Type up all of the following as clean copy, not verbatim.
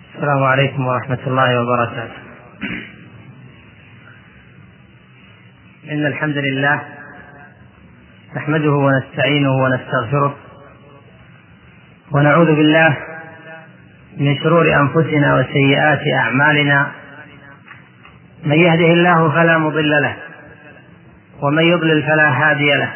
السلام عليكم ورحمة الله وبركاته. إن الحمد لله نحمده ونستعينه ونستغفره ونعوذ بالله من شرور أنفسنا وسيئات أعمالنا، من يهده الله فلا مضل له ومن يضلل فلا هادي له،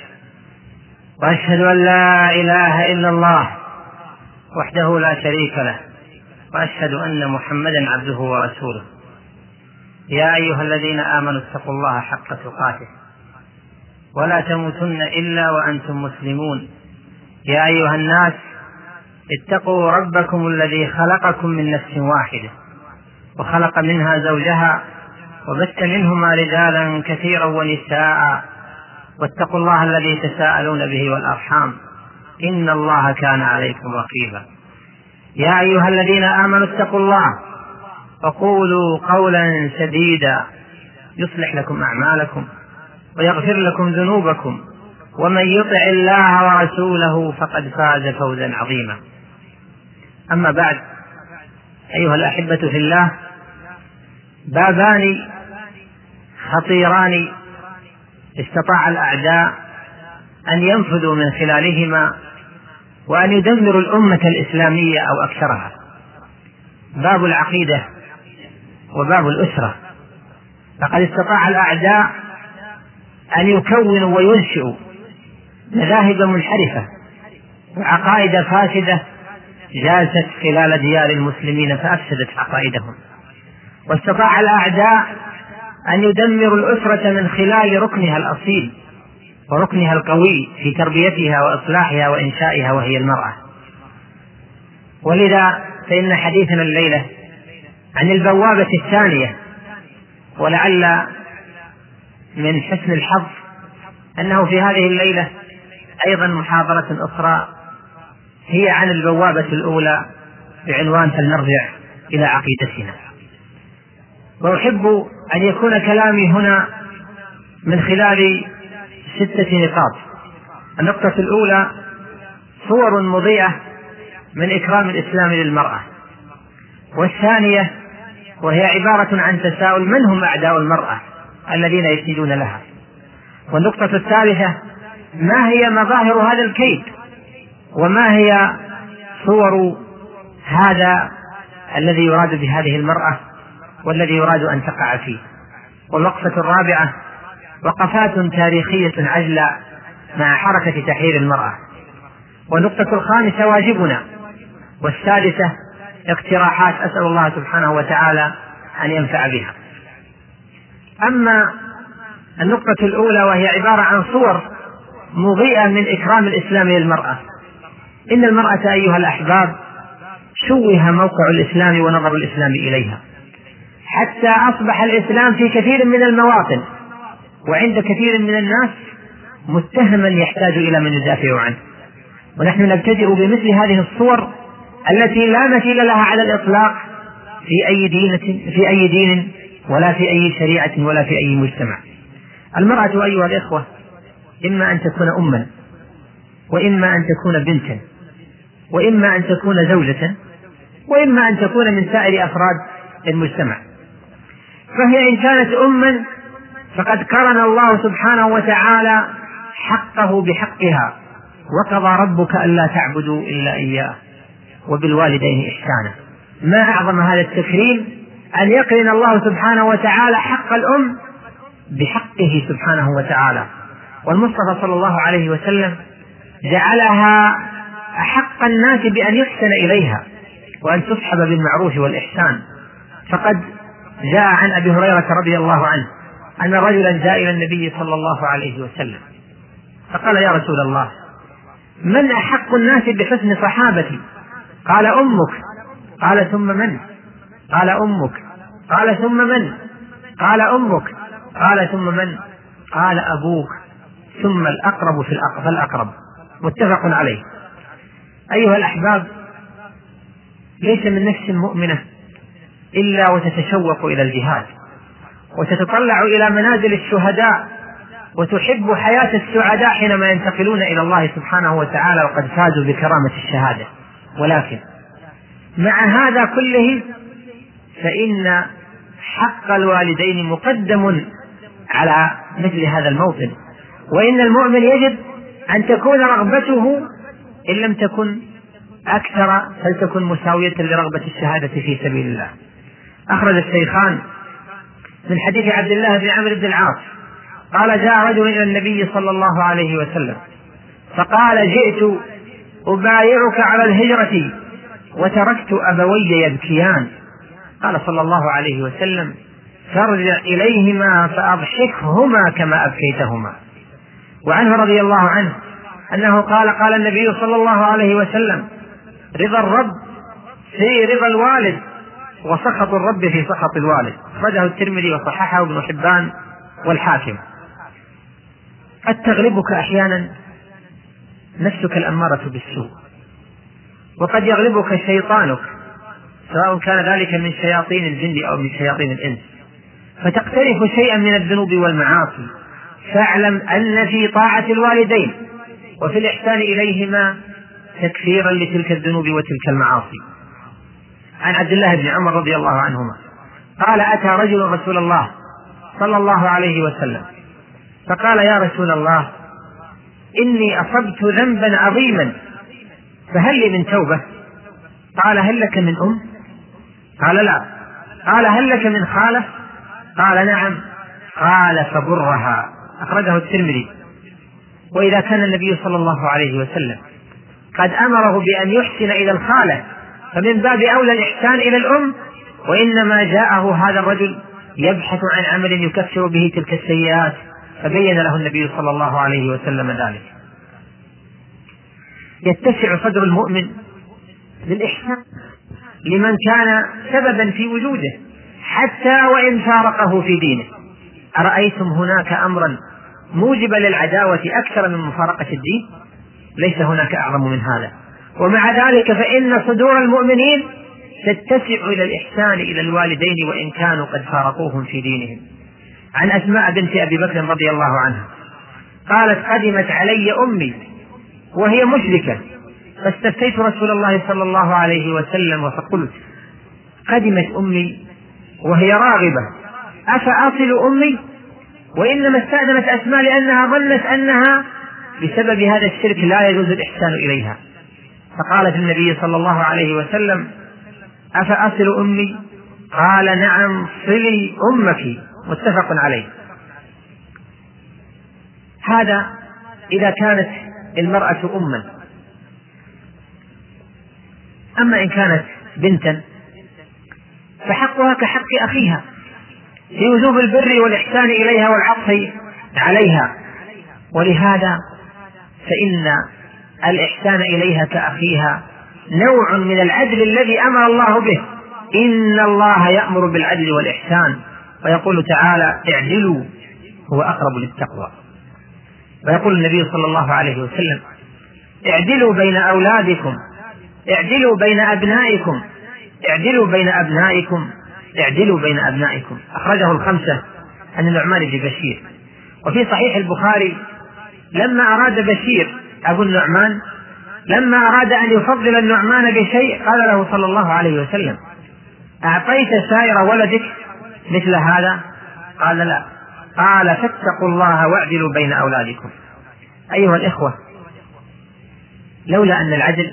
وأشهد أن لا إله إلا الله وحده لا شريك له، وأشهد أن محمدا عبده ورسوله. يا أيها الذين آمنوا اتقوا الله حق تقاته ولا تموتن إلا وأنتم مسلمون. يا أيها الناس اتقوا ربكم الذي خلقكم من نفس واحدة وخلق منها زوجها وبث منهما رجالا كثيرا ونساء، واتقوا الله الذي تساءلون به والأرحام إن الله كان عليكم رقيبا. يا أيها الذين آمنوا اتقوا الله وقولوا قولا سديدا يصلح لكم أعمالكم ويغفر لكم ذنوبكم، ومن يطع الله ورسوله فقد فاز فوزا عظيما. أما بعد، أيها الأحبة في الله، بابان خطيران استطاع الأعداء أن ينفذوا من خلالهما وأن يدمروا الأمة الإسلامية أو أكثرها: باب العقيدة وباب الأسرة. فقد استطاع الأعداء أن يكونوا وينشئوا مذاهب منحرفة وعقائد فاسدة جالست خلال ديار المسلمين فأفسدت عقائدهم، واستطاع الأعداء أن يدمروا الأسرة من خلال ركنها الأصيل وركنها القوي في تربيتها وإصلاحها وإنشائها، وهي المرأة. ولذا فإن حديثنا الليلة عن البوابة الثانية، ولعل من حسن الحظ أنه في هذه الليلة أيضا محاضرة أخرى هي عن البوابة الأولى بعنوان فلنرجع إلى عقيدتنا. وأحب أن يكون كلامي هنا من خلال 6 نقاط. النقطة الأولى: صور مضيئة من إكرام الإسلام للمرأة. والثانية وهي عبارة عن تساؤل: من هم أعداء المرأة الذين يكيدون لها؟ والنقطة الثالثة: ما هي مظاهر هذا الكيد وما هي صور هذا الذي يراد بهذه المرأة والذي يراد أن تقع فيه؟ والوقفة الرابعة: وقفات تاريخية عجلة مع حركة تحرير المرأة. والنقطة الخامسة: واجبنا. والسادسة: اقتراحات أسأل الله سبحانه وتعالى أن ينفع بها. أما النقطة الأولى وهي عبارة عن صور مضيئة من إكرام الإسلام للمرأة، إن المرأة أيها الأحباب شوه موقع الإسلام ونظر الإسلام إليها، حتى أصبح الإسلام في كثير من المواطن وعند كثير من الناس متهما يحتاج إلى من يدافع عنه. ونحن نبتدئ بمثل هذه الصور التي لا مثيل لها على الإطلاق في أي دين ولا في أي شريعة ولا في أي مجتمع. المرأة أيها الإخوة إما أن تكون أما، وإما أن تكون بنتا، وإما أن تكون زوجة، وإما أن تكون من سائر أفراد المجتمع. فهي إن كانت أما فقد قرن الله سبحانه وتعالى حقه بحقها: وقضى ربك ألا تعبدوا إلا إياه وبالوالدين إحسانا. ما أعظم هذا التكريم أن يقرن الله سبحانه وتعالى حق الأم بحقه سبحانه وتعالى. والمصطفى صلى الله عليه وسلم جعلها أحق الناس بأن يحسن إليها وأن تصحب بالمعروف والإحسان. فقد جاء عن أبي هريرة رضي الله عنه أن رجلا جاء إلى النبي صلى الله عليه وسلم فقال: يا رسول الله، من أحق الناس بحسن صحابتي؟ قال: أمك. قال: ثم من؟ قال: أمك. قال: ثم من؟ قال: أمك. قال: ثم من؟ قال: أبوك، ثم الأقرب فالأقرب. متفق عليه. أيها الأحباب، ليس من نفس مؤمنة إلا وتتشوق إلى الجهاد وتتطلع إلى منازل الشهداء وتحب حياة السعداء حينما ينتقلون إلى الله سبحانه وتعالى وقد فازوا بكرامة الشهادة. ولكن مع هذا كله فإن حق الوالدين مقدم على مثل هذا الموطن، وإن المؤمن يجب أن تكون رغبته إن لم تكن أكثر فلتكن مساوية لرغبة الشهادة في سبيل الله. أخرج الشيخان من حديث عبد الله بن عمرو بن العاص قال: جاء رجل إلى النبي صلى الله عليه وسلم فقال: جئت أبايعك على الهجرة وتركت أبوي يبكيان. قال صلى الله عليه وسلم: فارجع إليهما فأضحكهما كما أبكيتهما. وعنه رضي الله عنه أنه قال النبي صلى الله عليه وسلم: رضا الرب في رضا الوالد وسخط الرب في سخط الوالد. أخرجه الترمذي وصححه ابن حبان والحاكم. قد تغلبك أحيانا نفسك الأمارة بالسوء، وقد يغلبك شيطانك، سواء كان ذلك من شياطين الجن أو من شياطين الإنس، فتقترف شيئا من الذنوب والمعاصي. فاعلم أن في طاعة الوالدين وفي الإحسان إليهما تكفيرا لتلك الذنوب وتلك المعاصي. عن عبد الله بن عمر رضي الله عنهما قال: أتى رجل رسول الله صلى الله عليه وسلم فقال: يا رسول الله، إني أصبت ذنبا عظيما فهل لي من توبة؟ قال: هل لك من أم؟ قال: لا. قال: هل لك من خالة؟ قال: نعم. قال: فبرها. أخرجه الترمذي. وإذا كان النبي صلى الله عليه وسلم قد أمره بأن يحسن إلى الخالة فمن باب أولى الإحسان إلى الأم، وإنما جاءه هذا الرجل يبحث عن عمل يكفر به تلك السيئات فبين له النبي صلى الله عليه وسلم ذلك. يتسع صدر المؤمن للإحسان لمن كان سببا في وجوده حتى وإن فارقه في دينه. أرأيتم هناك أمرا موجبا للعداوة أكثر من مفارقة الدين؟ ليس هناك أعظم من هذا. ومع ذلك فإن صدور المؤمنين تتسع إلى الإحسان إلى الوالدين وإن كانوا قد فارقوهم في دينهم. عن أسماء بنت أبي بكر رضي الله عنها قالت: قدمت علي أمي وهي مشركة فاستفتيت رسول الله صلى الله عليه وسلم فقلت: قدمت أمي وهي راغبة أفأصل أمي؟ وإنما استأذنت أسماء لأنها ظنت أنها بسبب هذا الشرك لا يجوز الإحسان إليها. فقالت النبي صلى الله عليه وسلم: أفأصل أمي؟ قال: نعم، صلي أمك. متفق عليه. هذا إذا كانت المرأة أما. أما إن كانت بنتا فحقها كحق أخيها في وجوب البر والإحسان إليها والعطف عليها، ولهذا فإن الإحسان إليها كأخيها نوع من العدل الذي أمر الله به. إن الله يأمر بالعدل والإحسان، ويقول تعالى: اعدلوا هو أقرب للتقوى. ويقول النبي صلى الله عليه وسلم: اعدلوا بين أولادكم، اعدلوا بين أبنائكم، اعدلوا بين أبنائكم، اعدلوا بين أبنائكم. أخرجه الخمسة عن النعمان بن بشير. وفي صحيح البخاري لما أراد بشير أبو النعمان لما أراد أن يفضل النعمان بشيء قال له صلى الله عليه وسلم: أعطيت سائر ولدك مثل هذا؟ قال: لا. قال: فاتقوا الله واعدلوا بين أولادكم. أيها الإخوة، لولا أن العدل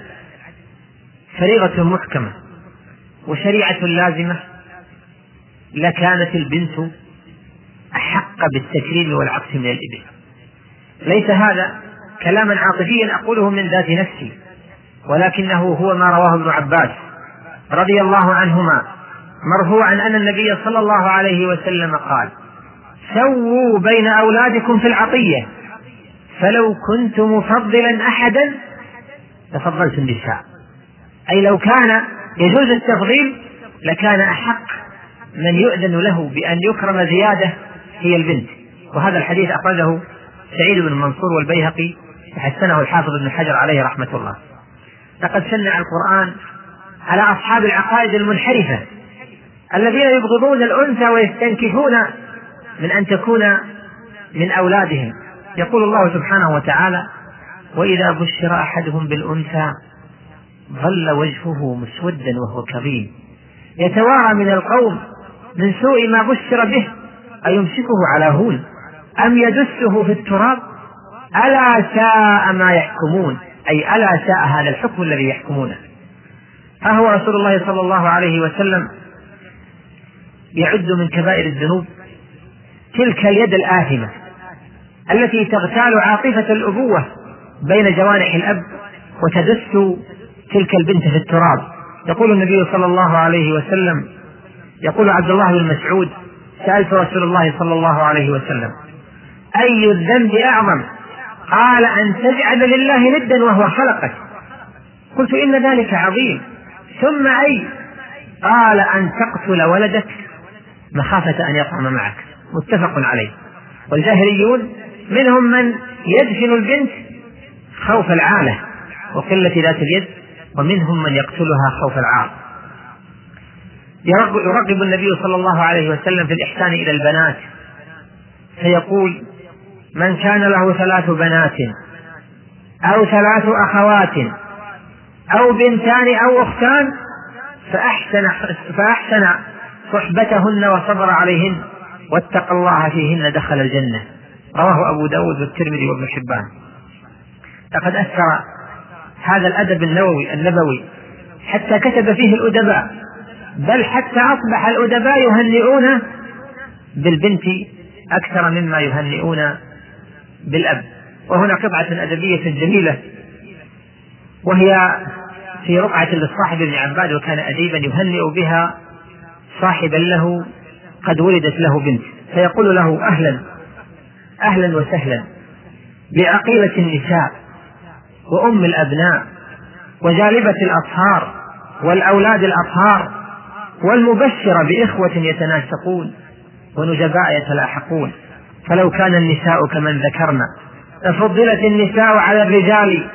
فريضة محكمة وشريعة لازمة لكانت البنت أحق بالتكريم والعطف من الإبن. ليس هذا كلاما عاطفيا أقوله من ذات نفسي، ولكنه هو ما رواه ابن عباس رضي الله عنهما مرفوعا أن النبي صلى الله عليه وسلم قال: سووا بين أولادكم في العطية، فلو كنت مفضلا أحدا لفضلت النساء. أي لو كان يجوز التفضيل لكان أحق من يؤذن له بأن يكرم زيادة هي البنت. وهذا الحديث أخرجه سعيد بن منصور والبيهقي وحسنه الحافظ ابن حجر عليه رحمة الله. لقد شنع القرآن على أصحاب العقائد المنحرفة الذين يبغضون الأنثى ويستنكفون من أن تكون من أولادهم. يقول الله سبحانه وتعالى: وإذا بشر أحدهم بالأنثى ظل وجهه مسودا وهو كظيم يتوارى من القوم من سوء ما بشر به، أيمسكه على هون أم يدسه في التراب ألا ساء ما يحكمون، أي ألا ساء هذا الحكم الذي يحكمونه. ها هو رسول الله صلى الله عليه وسلم يعد من كبائر الذنوب تلك اليد الآثمة التي تغتال عاطفة الأبوة بين جوانح الأب وتدس تلك البنت في التراب. يقول النبي صلى الله عليه وسلم، يقول عبد الله بن مسعود: سألت رسول الله صلى الله عليه وسلم: أي الذنب أعظم؟ قال: أن تجعل لله ندا وهو خلقك. قلت: إن ذلك عظيم، ثم أي؟ قال: أن تقتل ولدك مخافة أن يطعم معك. متفق عليه. والجاهليون منهم من يدفن البنت خوف العالة وقلة ذات اليد، ومنهم من يقتلها خوف العار. يرغب النبي صلى الله عليه وسلم في الإحسان إلى البنات، فيقول: من كان له 3 بنات أو 3 أخوات أو بنتان أو أختان فأحسن صحبتهن وصبر عليهن واتقى الله فيهن دخل الجنة. رواه أبو داود والترمذي وابن حبان. لقد أثر هذا الأدب النبوي حتى كتب فيه الأدباء، بل حتى أصبح الأدباء يهنئون بالبنت أكثر مما يهنئون بالأب. وهنا قطعة أدبية جميلة، وهي في رقعة للصاحب بن عباد، وكان أديبا يهنئ بها صاحبا له قد ولدت له بنت، فيقول له: أهلا أهلا وسهلا بعقيلة النساء وأم الأبناء وجالبة الأطهار والأولاد الأطهار والمبشرة بإخوة يتناسقون ونجباء يتلاحقون، فلو كان النساء كمن ذكرنا ففضلت النساء على الرجال،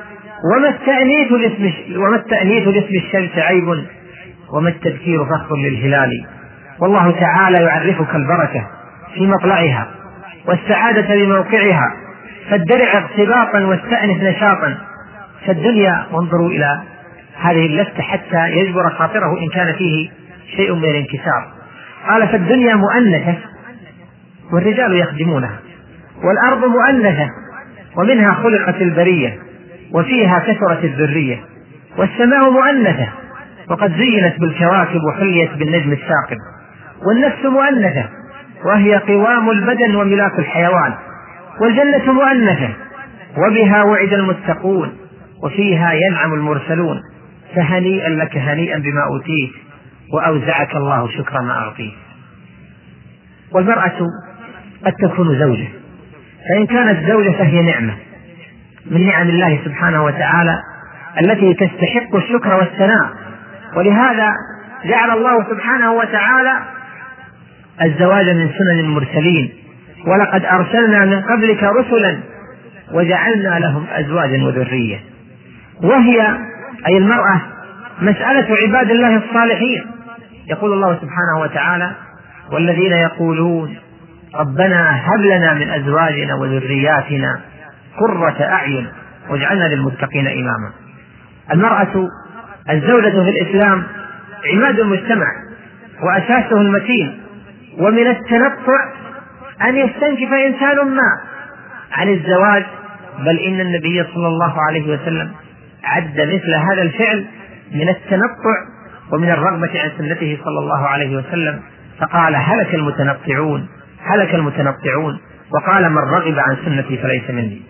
وما التأنيث لاسم الشمس عيب وما التذكير فخر للهلال. والله تعالى يعرفك البركة في مطلعها والسعادة بموقعها، فادرع اغتباطا واستأنف نشاطا فالدنيا. وانظروا إلى هذه اللفتة حتى يجبر خاطره إن كان فيه شيء من الانكسار. قال: فالدنيا مؤنثة والرجال يخدمونها، والأرض مؤنثة ومنها خلقت البرية وفيها كثرت الذرية، والسماء مؤنثة وقد زينت بالكواكب وحليت بالنجم الثاقب، والنفس مؤنثة وهي قوام البدن وملاك الحيوان، والجنة مؤنثة وبها وعد المتقون وفيها ينعم المرسلون، فهنيئا لك هنيئا بما أوتيت وأوزعك الله شكر ما أعطيت. والمرأة قد تكون زوجة، فإن كانت زوجة فهي نعمة من نعم الله سبحانه وتعالى التي تستحق الشكر والثناء، ولهذا جعل الله سبحانه وتعالى الزواج من سنن المرسلين: ولقد أرسلنا من قبلك رسلا وجعلنا لهم أزواجا وذرية. وهي أي المرأة مسألة عباد الله الصالحين. يقول الله سبحانه وتعالى: والذين يقولون ربنا هب لنا من أزواجنا وذرياتنا قرة أعين واجعلنا للمتقين إماما. المرأة الزوجة في الإسلام عماد المجتمع وأساسه المتين، ومن التنطع أن يستنكف إنسان ما عن الزواج، بل إن النبي صلى الله عليه وسلم عد مثل هذا الفعل من التنطع ومن الرغبة عن سنته صلى الله عليه وسلم، فقال: هلك المتنطعون هلك المتنطعون، وقال: من رغب عن سنتي فليس مني.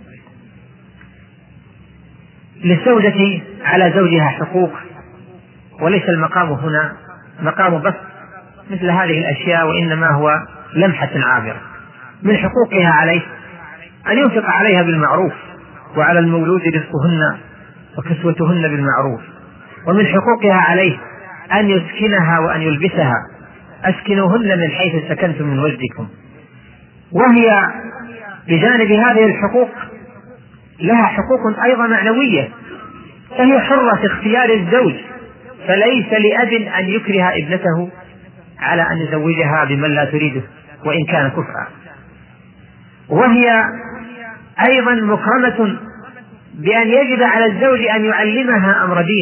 للزوجة على زوجها حقوق، وليس المقام هنا مقام بس مثل هذه الأشياء، وإنما هو لمحة عابرة. من حقوقها عليه أن ينفق عليها بالمعروف، وعلى المولود رزقهن وكسوتهن بالمعروف. ومن حقوقها عليه أن يسكنها وأن يلبسها، أسكنوهن من حيث سكنتم من وجدكم. وهي بجانب هذه الحقوق لها حقوق أيضا معنوية، فهي حرة في اختيار الزوج، فليس لأب أن يكره ابنته على أن يزوجها بمن لا تريده وإن كان كفءا. وهي أيضا مكرمة بأن يجب على الزوج أن يعلمها أمر دينها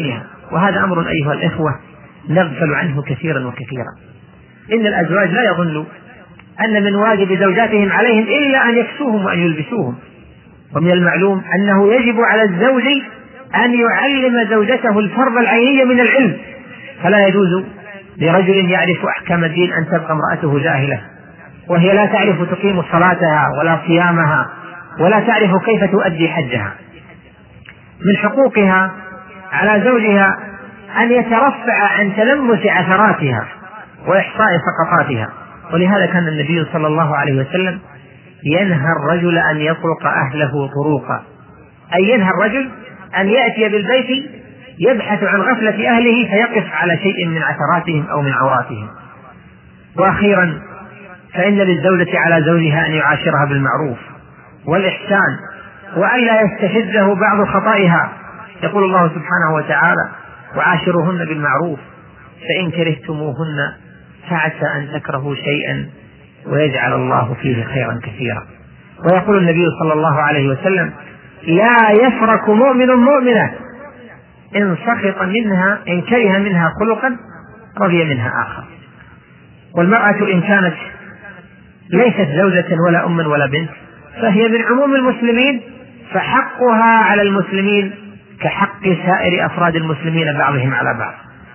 وهذا أمر أيها الإخوة نغفل عنه كثيرا وكثيرا. إن الأزواج لا يظنوا أن من واجب زوجاتهم عليهم إلا أن يكسوهم وأن يلبسوهم، ومن المعلوم أنه يجب على الزوج أن يعلم زوجته الفرض العيني من العلم، فلا يجوز لرجل يعرف أحكام الدين أن تبقى امرأته جاهلة وهي لا تعرف تقيم صلاتها ولا صيامها ولا تعرف كيف تؤدي حجها. من حقوقها على زوجها أن يترفع عن تلمس عثراتها وإحصاء سقطاتها، ولهذا كان النبي صلى الله عليه وسلم ينهى الرجل أن يطرق أهله طروقا، أي ينهى الرجل أن يأتي بالبيت يبحث عن غفلة أهله فيقف على شيء من عثراتهم أو من عوراتهم. وأخيرا فإن للزوجة على زوجها أن يعاشرها بالمعروف والإحسان وألا يستفزه بعض خطائها. يقول الله سبحانه وتعالى: وعاشروهن بالمعروف فإن كرهتموهن فعسى أن تكرهوا شيئا ويجعل الله فيه خيرا كثيرا. ويقول النبي صلى الله عليه وسلم: لا يفرك مؤمن مؤمنة إن سخط منها إن كره منها خلقا رضي منها آخر. والمرأة إن كانت ليست زوجة ولا أما ولا بنت فهي من عموم المسلمين، فحقها على المسلمين كحق سائر أفراد المسلمين بعضهم على بعض.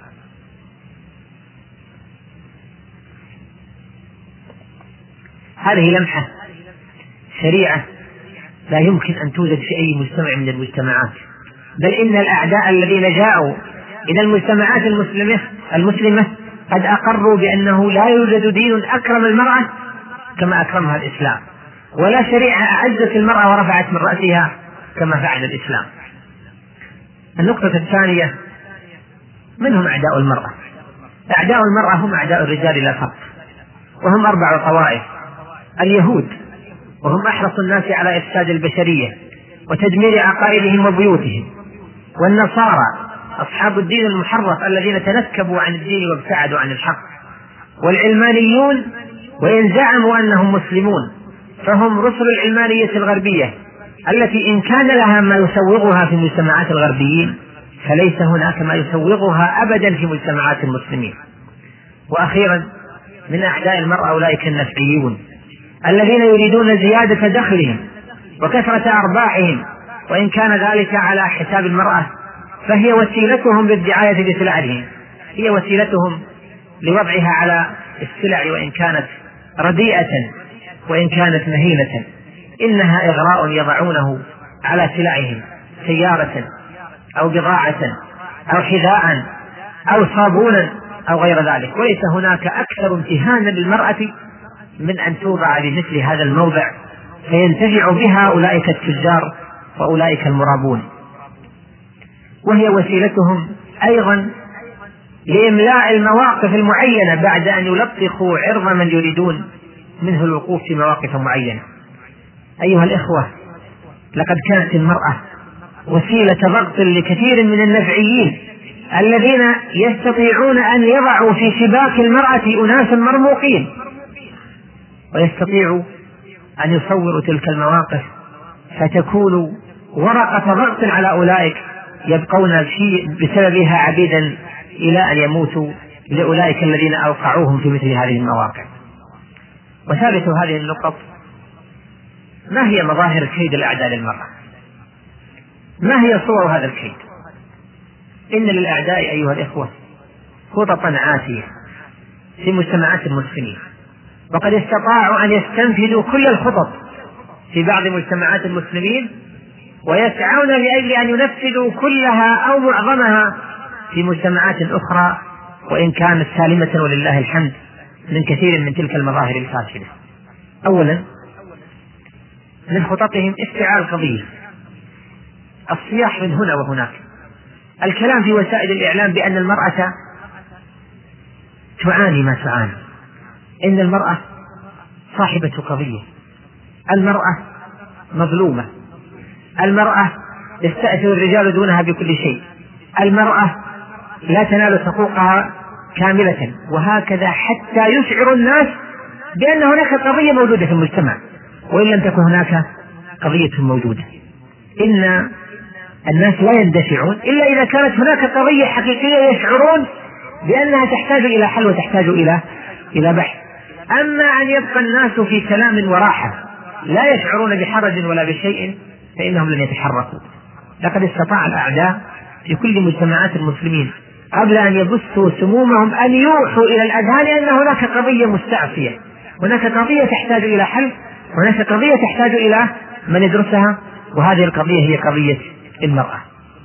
هذه لمحة شريعة لا يمكن أن توجد في أي مجتمع من المجتمعات، بل إن الأعداء الذين جاءوا إلى المجتمعات المسلمة قد أقروا بأنه لا يوجد دين أكرم المرأة كما أكرمها الإسلام، ولا شريعة أعزت المرأة ورفعت من رأسها كما فعل الإسلام. النقطة الثانية: من هم أعداء المرأة؟ أعداء المرأة هم أعداء الرجال لا فرق، وهم 4 طوائف: اليهود وهم أحرص الناس على إفساد البشرية وتدمير عقائدهم وبيوتهم، والنصارى أصحاب الدين المحرف الذين تنكبوا عن الدين وابتعدوا عن الحق، والعلمانيون وإن زعموا أنهم مسلمون فهم رسل العلمانية الغربية التي إن كان لها ما يسوغها في مجتمعات الغربيين فليس هناك ما يسوغها أبدا في مجتمعات المسلمين. وأخيرا من أعداء المرأة أولئك النفعيون الذين يريدون زيادة دخلهم وكثرة أرباحهم، وإن كان ذلك على حساب المرأة فهي وسيلتهم للدعاية بسلعهم، هي وسيلتهم لوضعها على السلع وإن كانت رديئة وإن كانت مهينة، إنها إغراء يضعونه على سلعهم: سيارة أو بضاعة أو حذاء أو صابونا أو غير ذلك. وليس هناك أكثر امتهانا للمرأة من أن توضع بمثل هذا الموضع فينتفع بها أولئك التجار وأولئك المرابون، وهي وسيلتهم أيضا لإملاء المواقف المعينة بعد أن يلطخوا عرض من يريدون منه الوقوف في مواقف معينة. أيها الإخوة، لقد كانت المرأة وسيلة ضغط لكثير من النفعيين الذين يستطيعون أن يضعوا في شباك المرأة أناسا مرموقين، ويستطيعوا أن يصوروا تلك المواقف فتكون ورقة ضغط على أولئك يبقون بسببها عبيدا إلى أن يموتوا لأولئك الذين أوقعوهم في مثل هذه المواقع. وثالث هذه النقط: ما هي مظاهر كيد الأعداء للمرأة؟ ما هي صور هذا الكيد؟ إن للأعداء أيها الإخوة خططا عاتية في مجتمعات المسلمين، وقد استطاعوا أن يستنفذوا كل الخطط في بعض مجتمعات المسلمين، ويسعون لأجل أن ينفذوا كلها أو معظمها في مجتمعات أخرى وإن كانت سالمة ولله الحمد من كثير من تلك المظاهر الفاسدة. أولا من خططهم افتعال قضية، الصياح من هنا وهناك، الكلام في وسائل الإعلام بأن المرأة تعاني ما تعاني، إن المرأة صاحبة قضية، المرأة مظلومة، المرأة يستأثر الرجال دونها بكل شيء، المرأة لا تنال حقوقها كاملة، وهكذا حتى يشعر الناس بأن هناك قضية موجودة في المجتمع وإن لم تكن هناك قضية موجودة. إن الناس لا يندفعون إلا إذا كانت هناك قضية حقيقية يشعرون بأنها تحتاج إلى حل وتحتاج إلى بحث. أما أن يبقى الناس في كلام وراحة لا يشعرون بحرج ولا بشيء فإنهم لن يتحركوا. لقد استطاع الأعداء في كل مجتمعات المسلمين قبل أن يبثوا سمومهم أن يوحوا إلى الأذهان أن هناك قضية مستعصية، هناك قضية تحتاج إلى حل، هناك قضية تحتاج إلى من يدرسها، وهذه القضية هي قضية المرأة.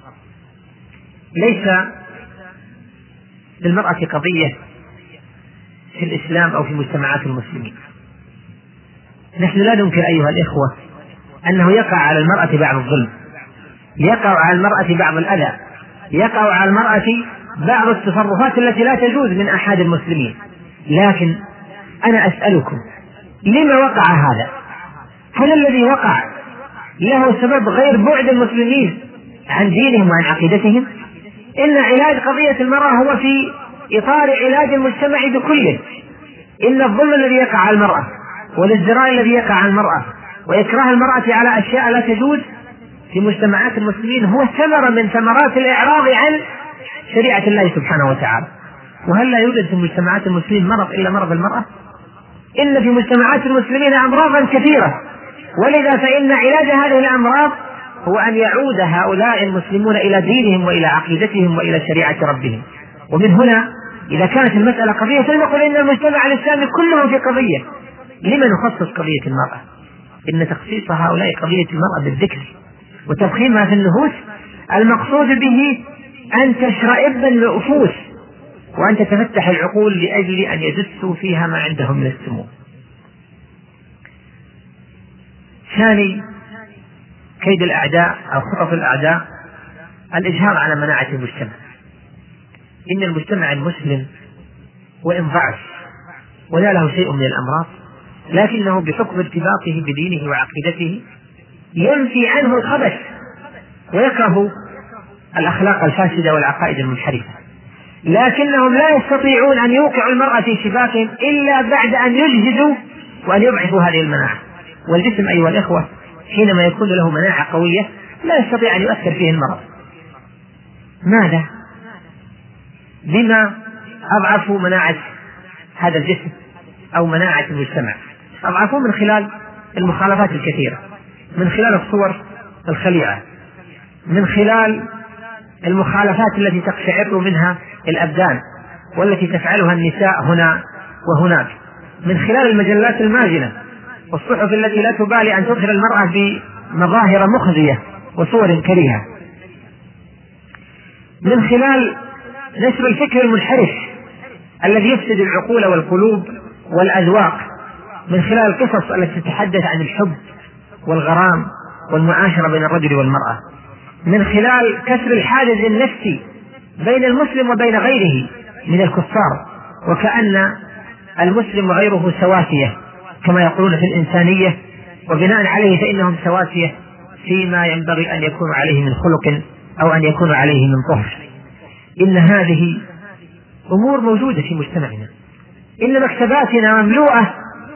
ليس للمرأة قضية في الإسلام أو في مجتمعات المسلمين. نحن لا ننكر أيها الإخوة أنه يقع على المرأة بعض الظلم، يقع على المرأة بعض الأذى، يقع على المرأة بعض التصرفات التي لا تجوز من أحد المسلمين. لكن أنا أسألكم لما وقع هذا؟ هل الذي وقع له سبب غير بعد المسلمين عن دينهم وعن عقيدتهم؟ إن علاج قضية المرأة هو في إطار علاج المجتمع بكله. إن الظلم الذي يقع على المرأة والازدراء الذي يقع على المرأة وإكراه المرأة على أشياء لا تجوز في مجتمعات المسلمين هو ثمرة من ثمرات الإعراض عن شريعة الله سبحانه وتعالى. وهل لا يوجد في مجتمعات المسلمين مرض إلا مرض المرأة؟ إن في مجتمعات المسلمين أمراضا كثيرة، ولذا فإن علاج هذه الأمراض هو أن يعود هؤلاء المسلمون إلى دينهم وإلى عقيدتهم وإلى شريعة ربهم. ومن هنا إذا كانت المسألة قضية فلنقل إن المجتمع الإسلامي كله في قضية. لما نخصص قضية المرأة؟ إن تخصيص هؤلاء قضية المرأة بالذكر وتفخيمها في النفوس المقصود به أن تشرئب النفوس وأن تتفتح العقول لأجل أن يدسوا فيها ما عندهم من السموم. ثاني كيد الأعداء أو خطط الأعداء الإجهار على مناعة المجتمع. إن المجتمع المسلم وإن ضعف ولا له شيء من الأمراض لكنه بحكم ارتباطه بدينه وعقيدته ينفي عنه الخبث ويكره الأخلاق الفاسدة والعقائد المنحرفة، لكنهم لا يستطيعون أن يوقعوا المرأة في شباكهم إلا بعد أن يجهدوا وأن يضعفوا هذه المناعة. والجسم أيها الإخوة حينما يكون له مناعة قوية لا يستطيع أن يؤثر فيه المرض. ماذا؟ بما أضعفوا مناعة هذا الجسم أو مناعة المجتمع؟ أضعفوا من خلال المخالفات الكثيرة، من خلال الصور الخليعة، من خلال المخالفات التي تقشعر منها الأبدان والتي تفعلها النساء هنا وهناك، من خلال المجلات الماجنة والصحف التي لا تبالي أن تظهر المرأة بمظاهر مخزية وصور كريهة، من خلال نشر الفكر المنحرف الذي يفسد العقول والقلوب والأذواق، من خلال القصص التي تتحدث عن الحب والغرام والمعاشرة بين الرجل والمرأة، من خلال كسر الحاجز النفسي بين المسلم وبين غيره من الكفار، وكأن المسلم وغيره سواسية كما يقولون في الإنسانية، وبناء عليه فإنهم سواسية فيما ينبغي أن يكون عليه من خلق أو أن يكون عليه من طهر. إن هذه أمور موجودة في مجتمعنا. إن مكتباتنا مملوءة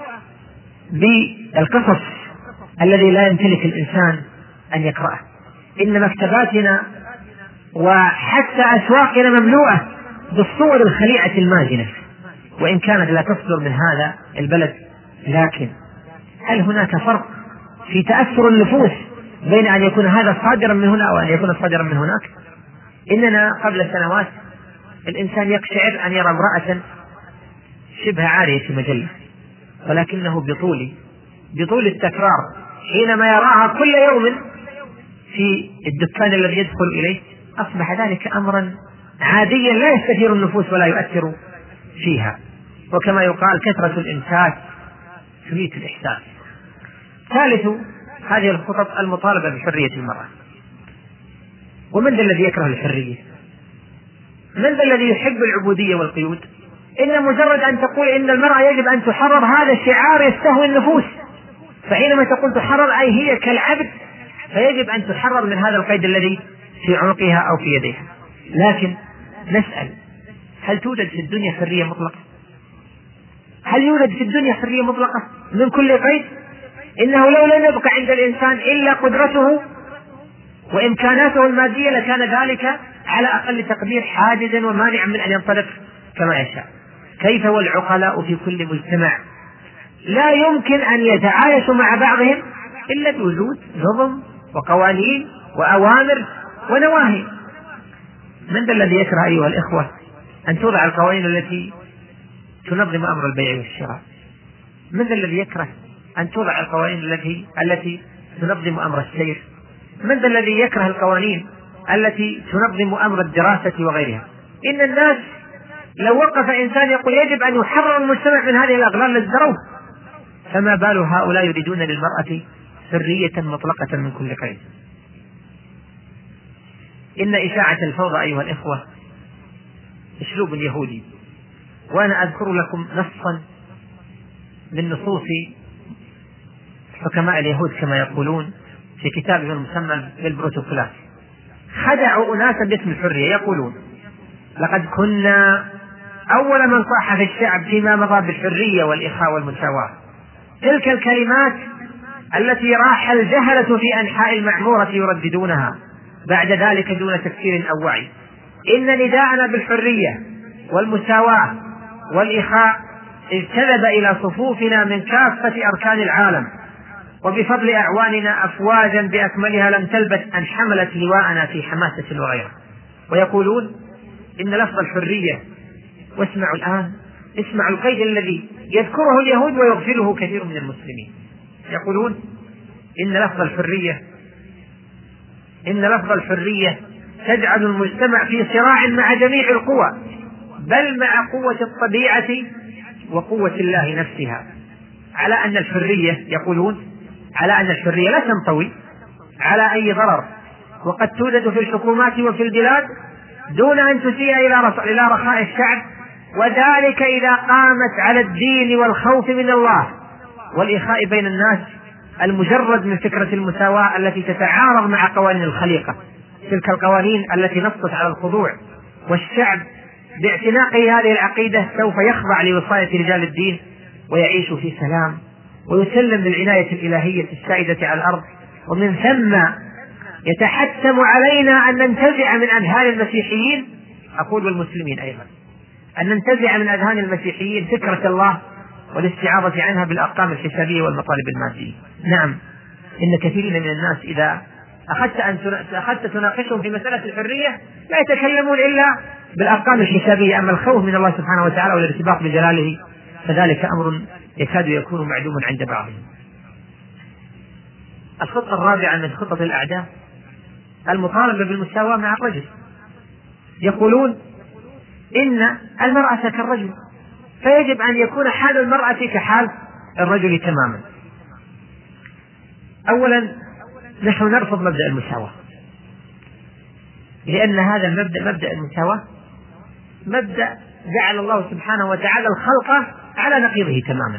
بالقصص الذي لا يمتلك الإنسان أن يقرأه. إن مكتباتنا وحتى أسواقنا مملوءة بالصور الخليعة الماجنة، وإن كانت لا تصدر من هذا البلد، لكن هل هناك فرق في تأثر النفوس بين أن يكون هذا صادرا من هنا أو أن يكون صادرا من هناك؟ إننا قبل سنوات الإنسان يقشعر أن يرى امرأة شبه عارية في مجلة، ولكنه بطول التكرار حينما يراها كل يوم في الدكان الذي يدخل إليه أصبح ذلك أمرا عاديا لا يستثير النفوس ولا يؤثر فيها. وكما يقال كثرة الإمساك تميت الإحساس. ثالث هذه الخطط المطالبة بحرية المرأة. ومن ذا الذي يكره الحرية؟ من ذا الذي يحب العبودية والقيود؟ إن مجرد أن تقول إن المرأة يجب أن تحرر هذا شعار يستهوي النفوس، فحينما تقول تحرر أي هي كالعبد فيجب أن تحرر من هذا القيد الذي في عنقها أو في يديها. لكن نسأل، هل توجد في الدنيا حرية مطلقة؟ هل يوجد في الدنيا حرية مطلقة من كل قيد؟ إنه لو لم يبقى عند الإنسان إلا قدرته وإمكاناته المادية لكان ذلك على أقل تقدير حاجزا ومانعا من أن ينطلق كما يشاء. كيف والعقلاء في كل مجتمع لا يمكن أن يتعايشوا مع بعضهم إلا بوجود نظم وقوانين وأوامر ونواهي. من ذا الذي يكره أيها الإخوة أن توضع القوانين التي تنظم أمر البيع والشراء؟ من ذا الذي يكره أن توضع القوانين التي تنظم أمر السير؟ من ذا الذي يكره القوانين التي تنظم أمر الدراسة وغيرها؟ إن الناس لو وقف إنسان يقول يجب أن يحرر المجتمع من هذه الأغلال لازدروه، فما بال هؤلاء يريدون للمرأة حرية مطلقة من كل قيد. إن إشاعة الفوضى أيها الإخوة أسلوب يهودي، وأنا أذكر لكم نصا من نصوص حكماء اليهود كما يقولون في كتابهم المسمى بالبروتوكولات. خدعوا أناسا باسم الحرية، يقولون لقد كنا أول من صاح في الشعب فيما مضى بالحرية والإخاء والمساواة. تلك الكلمات التي راح الجهلة في أنحاء المعمورة يرددونها بعد ذلك دون تفكير أو وعي. إن نداءنا بالحرية والمساواة والإخاء اجتذب إلى صفوفنا من كافة أركان العالم، وبفضل أعواننا أفواجا بأكملها لم تلبث أن حملت لواءنا في حماسة وغيرها. ويقولون إن لفظ الحرية، واسمعوا الآن، اسمعوا القيد الذي يذكره اليهود ويغفله كثير من المسلمين. يقولون إن لفظ الحرية تجعل المجتمع في صراع مع جميع القوى، بل مع قوة الطبيعة وقوة الله نفسها، على أن الحرية، يقولون على أن الحرية لا تنطوي على أي ضرر، وقد توجد في الحكومات وفي البلاد دون أن تسيء إلى رخاء الشعب، وذلك إذا قامت على الدين والخوف من الله والإخاء بين الناس، المجرد من فكرة المساواة التي تتعارض مع قوانين الخليقة، تلك القوانين التي نصت على الخضوع. والشعب باعتناقه هذه العقيدة سوف يخضع لوصاية رجال الدين ويعيش في سلام ويسلم بالعناية الإلهية السائدة على الأرض. ومن ثم يتحتم علينا أن ننتزع من أذهان المسيحيين، أقول والمسلمين أيضا، أن ننتزع من أذهان المسيحيين فكرة الله والاستعاضة عنها بالأرقام الحسابية والمطالب المادية. نعم، إن كثيرين من الناس إذا أخذت تناقشهم في مسألة الحرية لا يتكلمون إلا بالأرقام الحسابية، أما الخوف من الله سبحانه وتعالى والارتباط بجلاله فذلك أمر يكاد يكون معدوم عند بعضهم. الخطة الرابعة من خطة الأعداء المطالبة بالمساواة مع الرجل. يقولون إن المرأة كالرجل، فيجب أن يكون حال المرأة كحال الرجل تماما. أولا نحن نرفض مبدأ المساواة، لأن هذا المبدأ، مبدأ المساواة، مبدأ جعل الله سبحانه وتعالى الخلق على نقيضه تماما.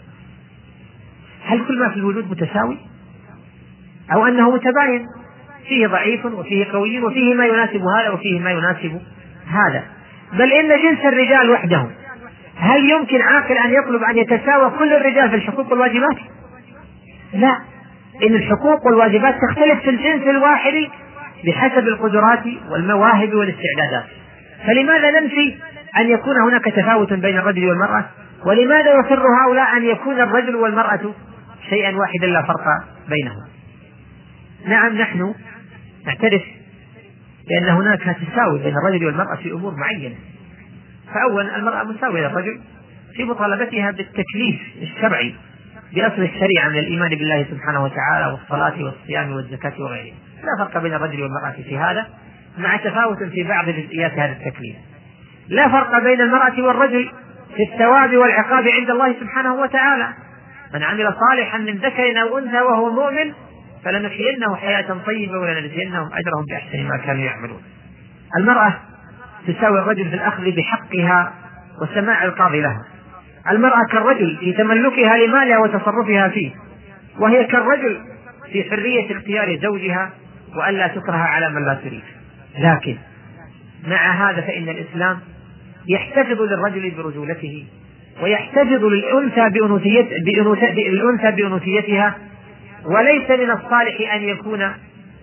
هل كل ما في الوجود متساوي؟ أو أنه متباين، فيه ضعيف وفيه قوي وفيه ما يناسب هذا وفيه ما يناسب هذا؟ بل إن جنس الرجال وحدهم، هل يمكن عاقل أن يطلب أن يتساوى كل الرجال في الحقوق والواجبات؟ لا، إن الحقوق والواجبات تختلف في الجنس الواحد بحسب القدرات والمواهب والاستعدادات. فلماذا ننفي أن يكون هناك تفاوت بين الرجل والمرأة؟ ولماذا يصر هؤلاء أن يكون الرجل والمرأة شيئا واحدا لا فرق بينهما؟ نعم، نحن نعترف بأن هناك تساوي بين الرجل والمرأة في أمور معينة. فأولا المرأة مساوية للرجل في مطالبتها بالتكليف الشرعي بأصل الشريعة من الإيمان بالله سبحانه وتعالى والصلاة والصيام والزكاة وغيرها. لا فرق بين الرجل والمرأة في هذا، مع تفاوت في بعض جزئيات هذا التكليف. لا فرق بين المرأة والرجل في الثواب والعقاب عند الله سبحانه وتعالى. من عمل صالحا من ذكر أو أنثى وهو مؤمن فلنحيينه حياة طيبة ولنجزينهم أجرهم بأحسن ما كانوا يعملون. المرأة تساوي الرجل في الأخذ بحقها وسماع القاضي لها. المرأة كالرجل في تملكها لمالها وتصرفها فيه، وهي كالرجل في حرية اختيار زوجها وألا تكره على من لا تريد. لكن مع هذا فإن الإسلام يحتفظ للرجل برجولته ويحتفظ للأنثى بأنوثيتها، وليس من الصالح أن يكون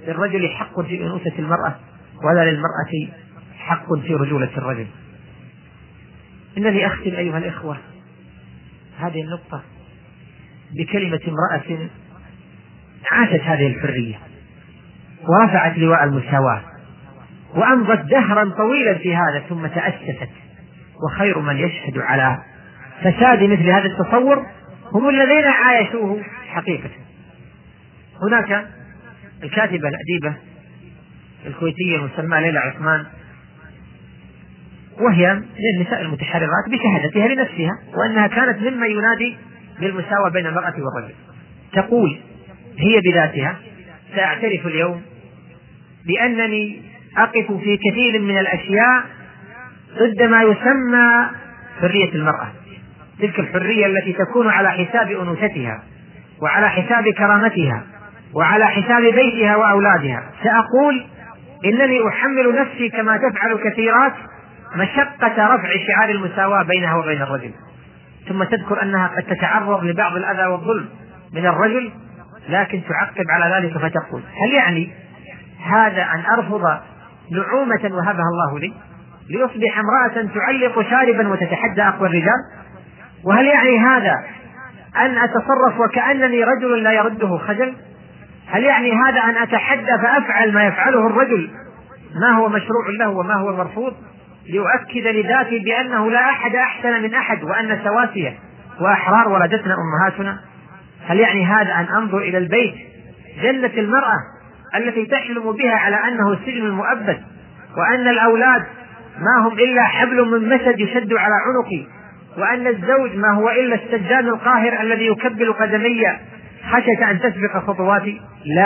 للرجل حق في أنوثة المرأة ولا للمرأة حق في رجولة الرجل. إنني أختم أيها الإخوة هذه النقطة بكلمة امرأة عاشت هذه الحرية ورفعت لواء المساواة وأمضت دهرا طويلا في هذا ثم تأسست. وخير من يشهد على فساد مثل هذا التصور هم الذين عايشوه حقيقة. هناك الكاتبة الأديبة الكويتية المسمى ليلى عثمان، وهي من النساء المتحررات بشهادتها لنفسها وأنها كانت ممن ينادي بالمساواة بين المرأة والرجل. تقول هي بذاتها: سأعترف اليوم بأنني أقف في كثير من الأشياء ضد ما يسمى حرية المرأة، تلك الحرية التي تكون على حساب أنوثتها وعلى حساب كرامتها وعلى حساب بيتها وأولادها. سأقول إنني أحمل نفسي كما تفعل كثيرات مشقة رفع شعار المساواة بينها وبين الرجل. ثم تذكر أنها قد تتعرض لبعض الأذى والظلم من الرجل، لكن تعقب على ذلك فتقول: هل يعني هذا أن أرفض نعومة وهبها الله لي ليصبح امرأة تعلق شاربا وتتحدى أقوى الرجال؟ وهل يعني هذا أن أتصرف وكأنني رجل لا يرده خجل؟ هل يعني هذا أن أتحدى فأفعل ما يفعله الرجل ما هو مشروع له وما هو مرفوض ليؤكد لذاتي بأنه لا أحد أحسن من أحد وأن سواسية وأحرار ولدتنا أمهاتنا؟ هل يعني هذا أن أنظر إلى البيت جنة المرأة التي تحلم بها على أنه السجن المؤبد وأن الأولاد ما هم إلا حبل من مسد يشد على عنقي وأن الزوج ما هو إلا السجان القاهر الذي يكبل قدمي خشية أن تسبق خطواتي؟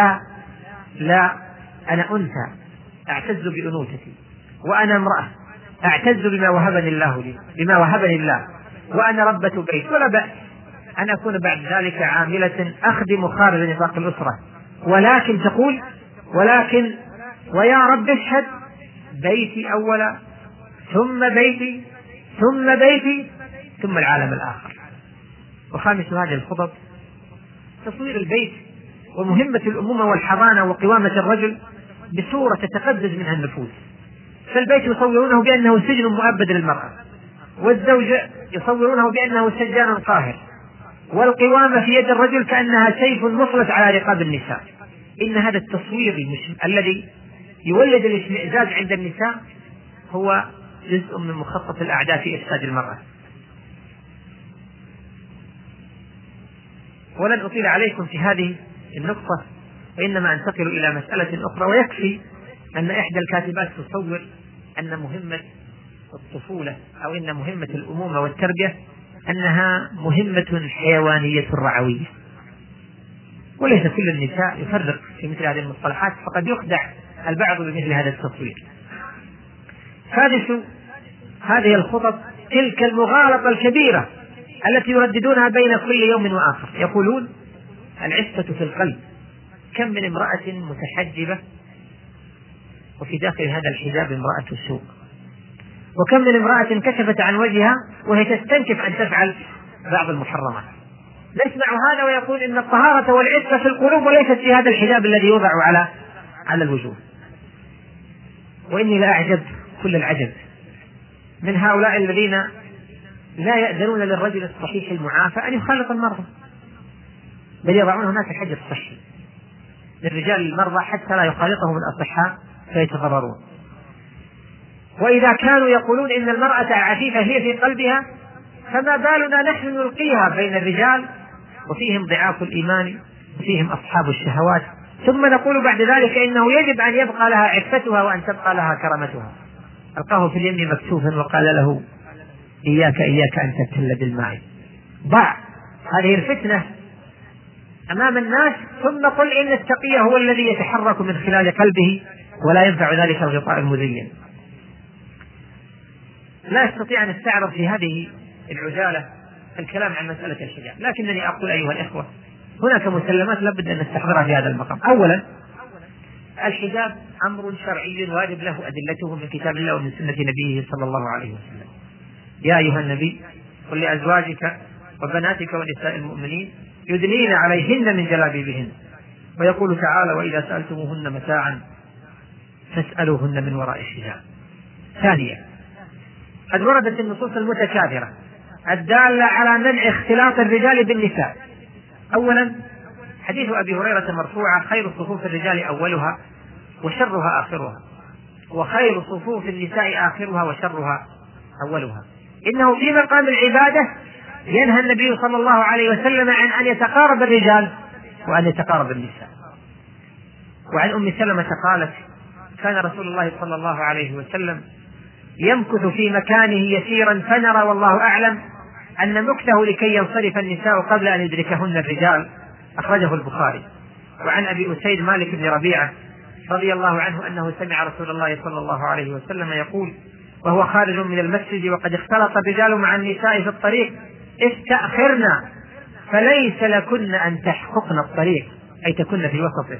لا، أنا أنثى أعتز بأنوثتي، وأنا امرأة أعتز بما وهبني الله وأنا ربة بيت، ولا بأس أن أكون بعد ذلك عاملة أخدم خارج نطاق الأسرة. ولكن تقول ويا رب اشهد بيتي أولا ثم بيتي ثم بيتي ثم العالم الآخر. وخامس هذه الخطب تصوير البيت ومهمة الأمومة والحضانة وقوامة الرجل بصورة تتقزز منها النفوس. فالبيت يصورونه بأنه سجن مؤبد للمرأة، والزوج يصورونه بأنه سجان قاهر، والقوامة في يد الرجل كأنها سيف مخلص على رقاب النساء. إن هذا التصوير الذي يولد الاشمئزاز عند النساء هو جزء من مخطط الأعداء في إفساد المرأة. ولن أطيل عليكم في هذه النقطة، وإنما أنتقل إلى مسألة أخرى. ويكفي أن إحدى الكاتبات تصور أن مهمة الطفولة أو إن مهمة الأمومة والتربية أنها مهمة حيوانية رعوية، وليس كل النساء يفرق في مثل هذه المصطلحات، فقد يخدع البعض بمثل هذا التصوير. سادس هذه الخطط تلك المغالطة الكبيرة التي يرددونها بين كل يوم وآخر. يقولون: العفة في القلب، كم من امرأة متحجبة وفي داخل هذا الحجاب امرأة سوء، وكم من امرأة كشفت عن وجهها وهي تستنكف أن تفعل بعض المحرمات. نسمع هذا ويقول إن الطهارة والعفة في القلوب وليست في هذا الحجاب الذي يوضع على الوجوه. وإني لا أعجب كل العجب من هؤلاء الذين لا يأذنون للرجل الصحيح المعافى أن يخالط المرضى، بل يضعون هناك حجر صحي للرجال المرضى حتى لا يخالطهم الأصحاء فيتضررون. وإذا كانوا يقولون إن المرأة عفيفة هي في قلبها، فما بالنا نحن نلقيها بين الرجال وفيهم ضعاف الإيمان وفيهم أصحاب الشهوات، ثم نقول بعد ذلك إنه يجب أن يبقى لها عفتها وأن تبقى لها كرامتها. ألقاه في اليم مكسوفا وقال له: إياك أن تبتل بالماء. ضع هذه الفتنة أمام الناس ثم قل إن التقي هو الذي يتحرك من خلال قلبه ولا ينفع ذلك الغطاء المزين. لا أستطيع أن استعرض في هذه العجالة الكلام عن مسألة الحجاب، لكنني أقول أيها الإخوة هناك مسلمات لابد أن نستحضرها في هذا المقام. أولا، الحجاب أمر شرعي واجب له أدلته من كتاب الله ومن سنة نبيه صلى الله عليه وسلم. يا أيها النبي قل لأزواجك وبناتك ونساء المؤمنين يدنين عليهن من جلابيبهن. ويقول تعالى: وإذا سألتموهن متاعا فاسألوهن من وراء حجاب. ثانيا، قد وردت النصوص المتكاثرة الدالة على منع اختلاط الرجال بالنساء. أولا، حديث أبي هريرة مرفوعا: خير صفوف الرجال أولها وشرها آخرها، وخير صفوف النساء آخرها وشرها أولها. إنه في مقام العبادة ينهى النبي صلى الله عليه وسلم عن أن يتقارب الرجال وأن يتقارب النساء. وعن أم سلمة قالت: كان رسول الله صلى الله عليه وسلم يمكث في مكانه يسيرا، فنرى والله أعلم أن مكثه لكي ينصرف النساء قبل أن يدركهن الرجال. أخرجه البخاري. وعن أبي أسيد مالك بن ربيعة رضي الله عنه أنه سمع رسول الله صلى الله عليه وسلم يقول وهو خارج من المسجد وقد اختلط الرجال مع النساء في الطريق: استأخرنا فليس لكن أن تحققن الطريق، أي تكن في وسطه،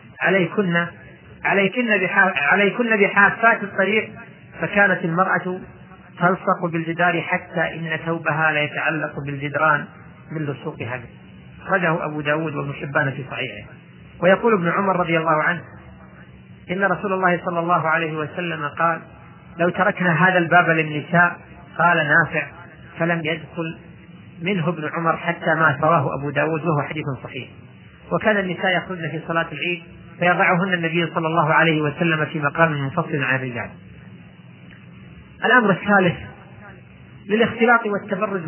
عليكن بحافات الطريق. فكانت المرأة تلصق بالجدار حتى إن ثوبها لا يتعلق بالجدران من لصوقها. أخرجه أبو داود وابن حبان في صحيحه. ويقول ابن عمر رضي الله عنه: إن رسول الله صلى الله عليه وسلم قال: لو تركنا هذا الباب للنساء، قال نافع: فلم يدخل منه ابن عمر حتى مات. رواه أبو داود وهو حديث صحيح. وكان النساء يخرجن في صلاة العيد فيضعهن النبي صلى الله عليه وسلم في مقام منفصل عن الرجال. الأمر الثالث: للاختلاط والتبرج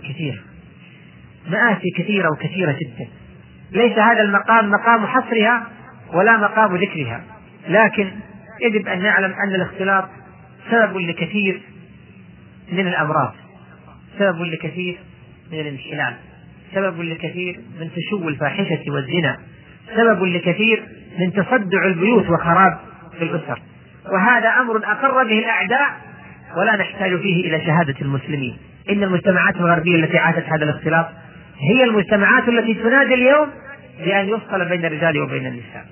مآسي كثيرة وكثيرة جدا. ليس هذا المقام مقام حصرها ولا مقام ذكرها، لكن يجب أن نعلم أن الاختلاط سبب لكثير من الأمراض، سبب لكثير من الانحلال، سبب لكثير من تشو الفاحشة والزنا، سبب لكثير من تصدع البيوت وخراب الأسر. وهذا أمر أقر به الأعداء ولا نحتاج فيه إلى شهادة المسلمين. إن المجتمعات الغربية التي عاشت هذا الاختلاط هي المجتمعات التي تنادي اليوم بأن يفصل بين الرجال وبين النساء.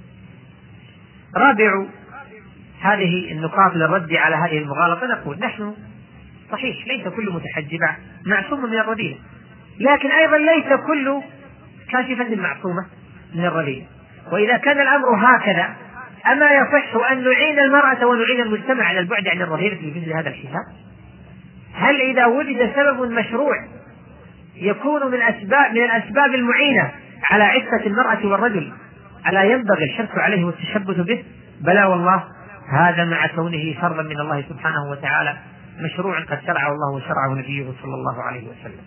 رابع هذه النقاط للرد على هذه المغالطة نقول: نحن صحيح ليس كل متحجبة معصومة من الرذيلة، لكن أيضا ليس كل كاشفة معصومة من الرذيلة. وإذا كان الأمر هكذا، أما يصح أن نعين المرأة ونعين المجتمع على البعد عن الرذيلة في مثل هذا الحساب؟ هل إذا وجد سبب مشروع يكون من الأسباب المعينة على عفة المرأة والرجل ألا ينبغي الحرص عليه والتشبث به؟ بلى والله، هذا مع كونه فرضا من الله سبحانه وتعالى، مشروع قد شرعه الله وشرعه نبيه صلى الله عليه وسلم.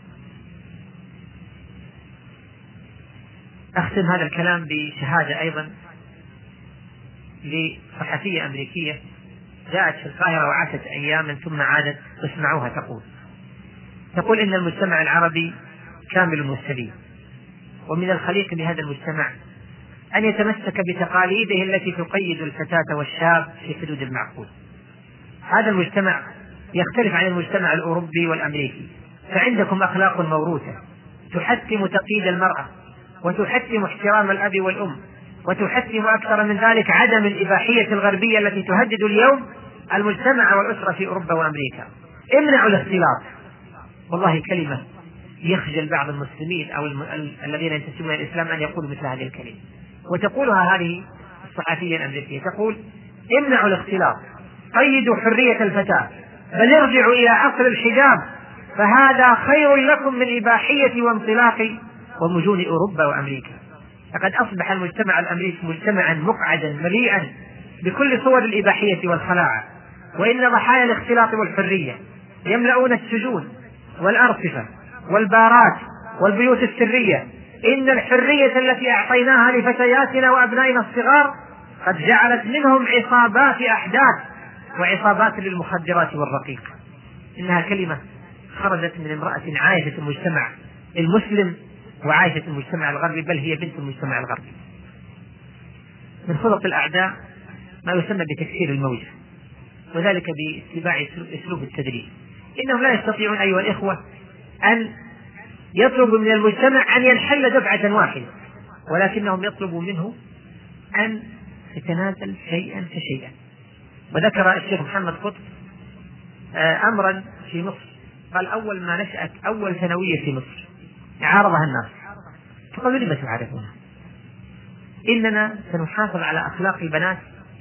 أختم هذا الكلام بشهادة أيضا لصحفية أمريكية جاءت في القاهرة وعاشت أياما ثم عادت، واسمعوها تقول: إن المجتمع العربي كامل مستبين، ومن الخليق بهذا المجتمع أن يتمسك بتقاليده التي تقيد الفتاة والشاب في حدود المعقول. هذا المجتمع يختلف عن المجتمع الأوروبي والأمريكي، فعندكم أخلاق موروثة تحتم تقييد المرأة، وتحتم احترام الأب والأم، وتحتم أكثر من ذلك عدم الإباحية الغربية التي تهدد اليوم المجتمع والأسرة في أوروبا وأمريكا. امنعوا الاختلاط. والله كلمة يخجل بعض المسلمين أو الذين ينتسبون إلى الإسلام أن يقولوا مثل هذه الكلمة، وتقولها هذه الصحفية الأمريكية، تقول: امنعوا الاختلاط، قيدوا حرية الفتاة، بل ارجعوا إلى عصر الحجاب، فهذا خير لكم من إباحية وانطلاق ومجون أوروبا وأمريكا. لقد أصبح المجتمع الأمريكي مجتمعا مقعدا مليئا بكل صور الإباحية والخلاعة، وإن ضحايا الاختلاط والحرية يملؤون السجون والأرصفة والبارات والبيوت السرية. إن الحرية التي أعطيناها لفتياتنا وأبنائنا الصغار قد جعلت منهم عصابات أحداث وعصابات للمخدرات والرقيق. إنها كلمة خرجت من امرأة عايشة المجتمع المسلم وعايشة المجتمع الغربي، بل هي بنت المجتمع الغربي. من خلق الأعداء ما يسمى بتكسير الموجة، وذلك باتباع أسلوب التدريب. إنهم لا يستطيعون أيها الإخوة أن يطلبوا من المجتمع أن ينحل دفعة واحدة، ولكنهم يطلبوا منه أن يتنازل شيئا فشيئا. وذكر الشيخ محمد قطب أمرا في مصر، قال: أول ما نشأت أول ثانوية في مصر عارضها الناس، فقالوا: لما تعرفونها؟ إننا سنحافظ على أخلاق البنات،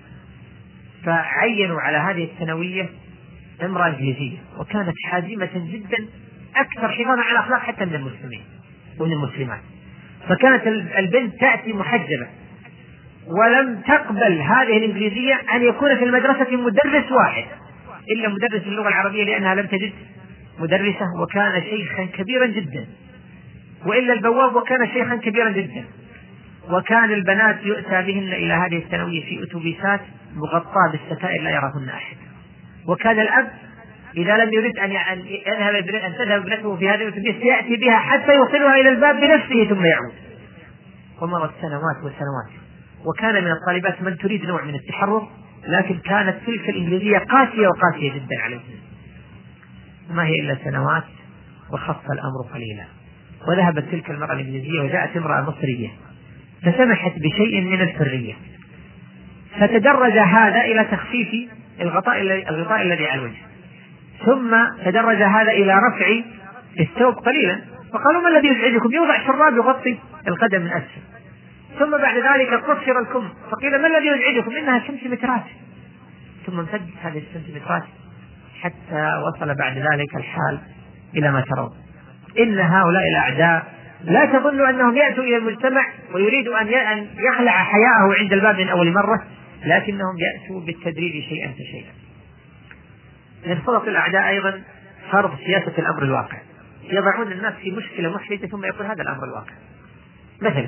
فعينوا على هذه الثانوية امرأة إنجليزية، وكانت حازمة جدا أكثر حفاظا على الأخلاق حتى من المسلمين ومن المسلمات. فكانت البنت تأتي محجبة، ولم تقبل هذه الإنجليزية أن يكون في المدرسة مدرس واحد إلا مدرس اللغة العربية، لأنها لم تجد مدرسة، وكان شيخا كبيرا جدا، وإلا البواب وكان شيخا كبيرا جدا. وكان البنات يؤتى بهن إلى هذه الثانوية في أتوبيسات مغطاة بالستائر لا يراهن أحد. وكان الأب إذا لم يريد أن تذهب ابنته في هذه الأتوبيس يأتي بها حتى يوصلها إلى الباب بنفسه ثم يعود. ومرت سنوات وسنوات، وكان من الطالبات من تريد نوع من التحرر، لكن كانت تلك الإنجليزية قاسية وقاسية جدا عليهم. ما هي إلا سنوات وخف الأمر قليلا، وذهبت تلك المرأة الإنجليزية وجاءت امرأة مصرية فسمحت بشيء من الحرية، فتدرج هذا إلى تخفيف الغطاء الذي على الوجه، ثم تدرج هذا إلى رفع الثوب قليلا، فقالوا ما الذي يزعجكم؟ يوضع شراب يغطي القدم من أسفل. ثم بعد ذلك قصر الكم، فقيل ما الذي يزعجكم؟ إنها سنتيمترات. ثم امتدت هذه السنتيمترات حتى وصل بعد ذلك الحال إلى ما ترون. إن هؤلاء الأعداء لا تظنوا أنهم يأتوا إلى المجتمع ويريدوا أن يخلع حياءه عند الباب من أول مرة، لكنهم يأتوا بالتدريج شيئا فشيئا. من خطط الأعداء أيضا فرض سياسة الأمر الواقع، يضعون الناس في مشكلة محرجة ثم يقول هذا الأمر الواقع. مثلا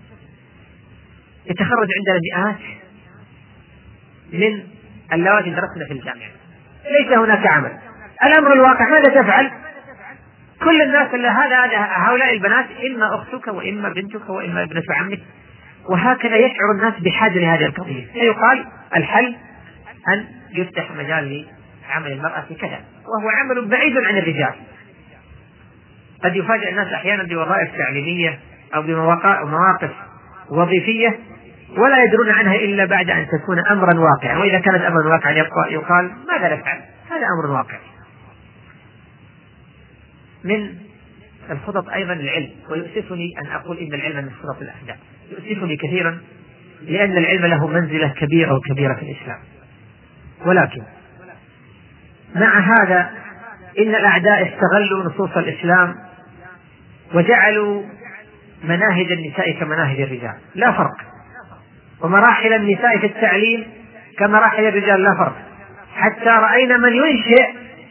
يتخرج عندنا مئات من اللواتي درسنا في الجامعة، ليس هناك عمل، الأمر الواقع ماذا تفعل؟ كل الناس هؤلاء البنات إما أختك وإما بنتك وإما ابنة عمك، وهكذا يشعر الناس بحاجة لهذه القضية. فيقال الحل أن يفتح مجال لعمل المرأة في كذا، وهو عمل بعيد عن الرجال. قد يفاجأ الناس أحيانا بوظائف تعليمية أو بمواقف وظيفية ولا يدرون عنها إلا بعد أن تكون أمرا واقعا، وإذا كانت أمرا واقعا يقال ماذا نفعل؟ هذا أمر واقع. من الخطط أيضا العلم، ويؤسفني أن أقول إن العلم من خطط الأعداء، يؤسفني كثيرا لأن العلم له منزلة كبيرة وكبيرة في الإسلام، ولكن مع هذا إن الأعداء استغلوا نصوص الإسلام وجعلوا مناهج النساء كمناهج الرجال، لا فرق، ومراحل النساء في التعليم كمراحل الرجال لا فرق، حتى رأينا من ينشئ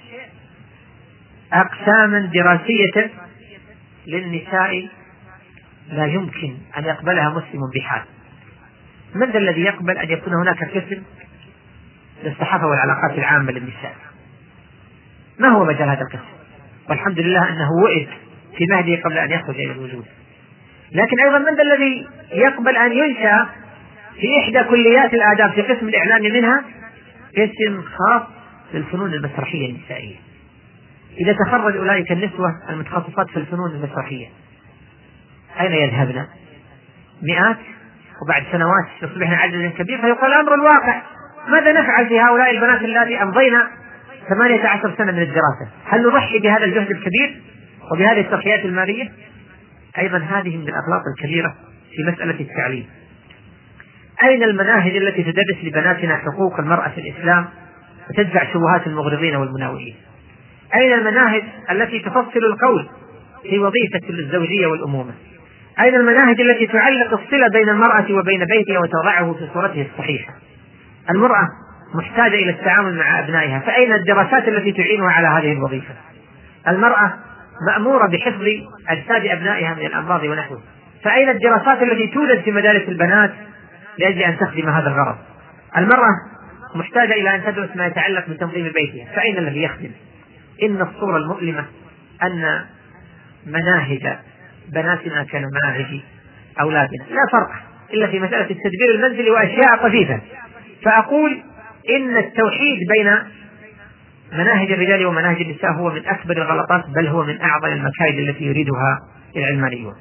أقساما دراسية للنساء لا يمكن أن يقبلها مسلم بحال. من ذا الذي يقبل أن يكون هناك قسم للصحافة والعلاقات العامة للنساء؟ ما هو مجال هذا القسم؟ والحمد لله أنه وئد في مهده قبل أن يخرج إلى الوجود. لكن أيضا من ذا الذي يقبل أن ينشأ في إحدى كليات الآداب في قسم الإعلام منها قسم خاص للفنون المسرحية النسائية؟ إذا تخرج أولئك النسوة المتخصصات في الفنون المسرحية أين يذهبن؟ مئات، وبعد سنوات يصبحن عدد كبير، فيقال الأمر الواقع ماذا نفعل في هؤلاء البنات الذين أمضينا 18 سنة من الدراسة؟ هل نضحي بهذا الجهد الكبير وبهذه التضحيات المالية؟ أيضا هذه من الأغلاط الكبيرة في مسألة التعليم. أين المناهج التي تدرس لبناتنا حقوق المرأة في الإسلام وتدفع شبهات المغرضين والمناوئين؟ أين المناهج التي تفصل القول في وظيفة الزوجية والأمومة؟ أين المناهج التي تعلق الصلة بين المرأة وبين بيتها وتضعه في صورته الصحيحة؟ المرأة محتاجة إلى التعامل مع أبنائها، فأين الدراسات التي تعينها على هذه الوظيفة؟ المرأة مأمورة بحفظ أجساد أبنائها من الأمراض ونحوه، فأين الدراسات التي توجد في مدارس البنات لأجل أن تخدم هذا الغرض؟ المرأة محتاجة إلى أن تدرس ما يتعلق بتنظيم بيتها، فأين الذي يخدم؟ إن الصورة المؤلمة أن مناهج بناتنا كمناهج أولادنا لا فرق إلا في مسألة التدبير المنزلي وأشياء طفيفة. فأقول إن التوحيد بين مناهج الرجال ومناهج النساء هو من أكبر الغلطات، بل هو من أعظم المكائد التي يريدها العلمانيون.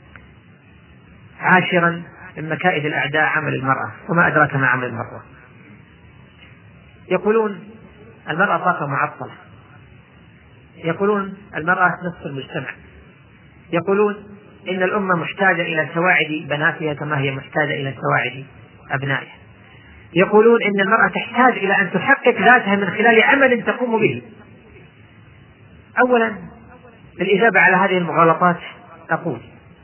عاشرا من مكائد الأعداء عمل المرأة، وما أدراك ما عمل المرأة. يقولون المرأة طاقة معطلة، يقولون المرأة نصف المجتمع، يقولون إن الأمة محتاجة إلى سواعد بناتها كما هي محتاجة إلى سواعد أبنائها. يقولون إن المرأة تحتاج إلى أن تحقق ذاتها من خلال عمل تقوم به. أولا، بالإجابة على هذه المغالطات أقول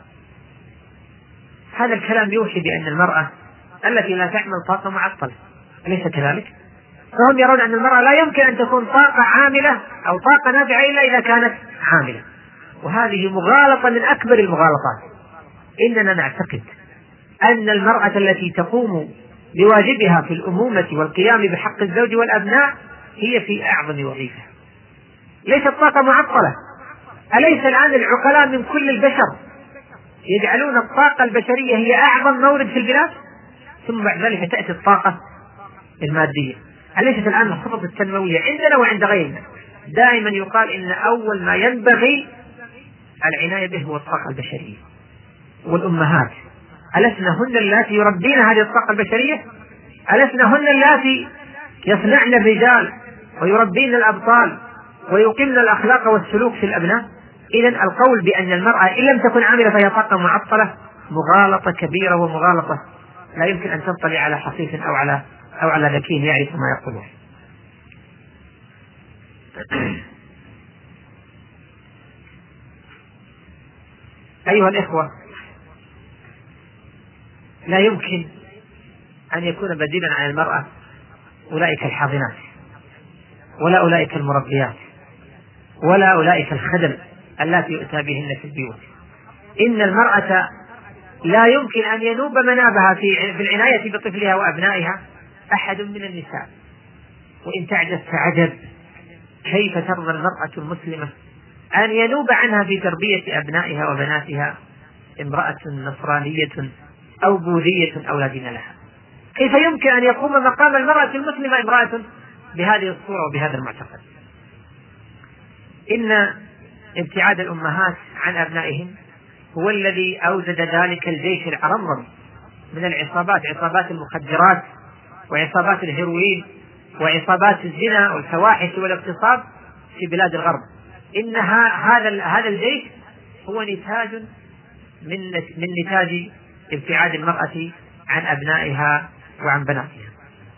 هذا الكلام يوحي بأن المرأة التي لا تعمل طاقة معطلة، أليس كذلك؟ فهم يرون أن المرأة لا يمكن أن تكون طاقة عاملة أو طاقة نافعة إلا إذا كانت عاملة، وهذه مغالطة من أكبر المغالطات. إننا نعتقد أن المرأة التي تقوم بواجبها في الأمومة والقيام بحق الزوج والأبناء هي في أعظم وظيفة، ليست طاقة معطلة. أليس الآن العقلاء من كل البشر يجعلون الطاقة البشرية هي أعظم مورد في البلاد، ثم بعد ذلك تأتي الطاقة المادية؟ أليست الآن الخطط التنموية عندنا وعند غيرنا دائما يقال إن أول ما ينبغي العناية به هو الطاقة البشرية؟ والأمهات ألسن هن اللاتي يربين هذه الطاقة البشرية؟ ألسن هن اللاتي يصنعن الرجال ويربين الأبطال ويقمن الأخلاق والسلوك في الأبناء؟ إذن القول بأن المرأة إن لم تكن عاملة فهي طاقة معطلة مغالطة كبيرة، ومغالطة لا يمكن أن تنطلي على حصيف أو على ذكي يعرف ما يقوله. أيها الإخوة، لا يمكن أن يكون بديلا عن المرأة أولئك الحاضنات، ولا أولئك المربيات، ولا أولئك الخدم التي يؤتى بهن في البيوت. إن المرأة لا يمكن أن ينوب منابها في العناية بطفلها وأبنائها أحد من النساء. وإن تعجب فعجب، كيف ترضى المرأة المسلمة أن ينوب عنها في تربية أبنائها وبناتها امرأة نصرانية أو بوذية أو لا دين لها؟ كيف يمكن أن يقوم مقام المرأة المسلمة امرأة بهذه الصورة وبهذا المعتقد؟ إن ابتعاد الأمهات عن أبنائهم هو الذي أوجد ذلك الجيش العرمرم من العصابات، عصابات المخدرات وعصابات الهيروين وعصابات الزنا والفواحش والاغتصاب في بلاد الغرب. إن هذا الجيش هو نتاج من نتاج ابتعاد المرأة عن أبنائها وعن بناتها.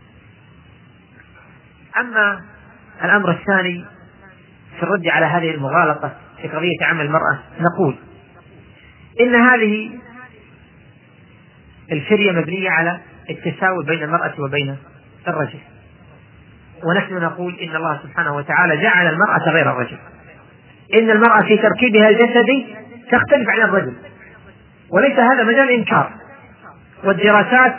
أما الأمر الثاني في الرد على هذه المغالطة في قضية عمل المرأة، نقول إن هذه الفرية مبنية على التساوي بين المرأة وبين الرجل، ونحن نقول إن الله سبحانه وتعالى جعل المرأة غير الرجل. إن المرأة في تركيبها الجسدي تختلف عن الرجل، وليس هذا مجال إنكار. والدراسات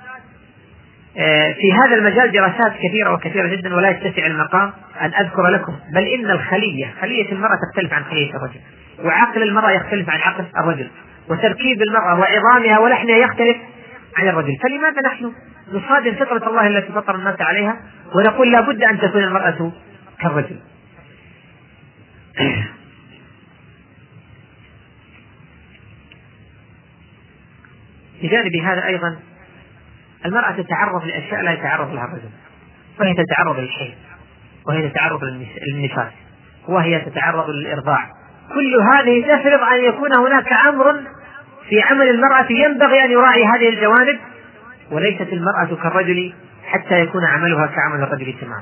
في هذا المجال دراسات كثيرة جدا، ولا يتسع المقام أن أذكر لكم. بل إن خلية المرأة تختلف عن خلية الرجل، وعقل المرأة يختلف عن عقل الرجل، وتركيب المرأة وعظامها ولحمها يختلف عن الرجل. فلماذا نحن نصادم فطرة الله التي فطر الناس عليها ونقول لا بد أن تكون المرأة كالرجل؟ بجانب هذا أيضا المرأة تتعرض لأشياء لا يتعرض لها الرجل، وهي تتعرض للحيض، وهي تتعرض للنفاس، وهي تتعرض للإرضاع. كل هذه تفرض أن يكون هناك أمر في عمل المرأة ينبغي أن يراعي هذه الجوانب، وليست المرأة كالرجل حتى يكون عملها كعمل الرجل تماما.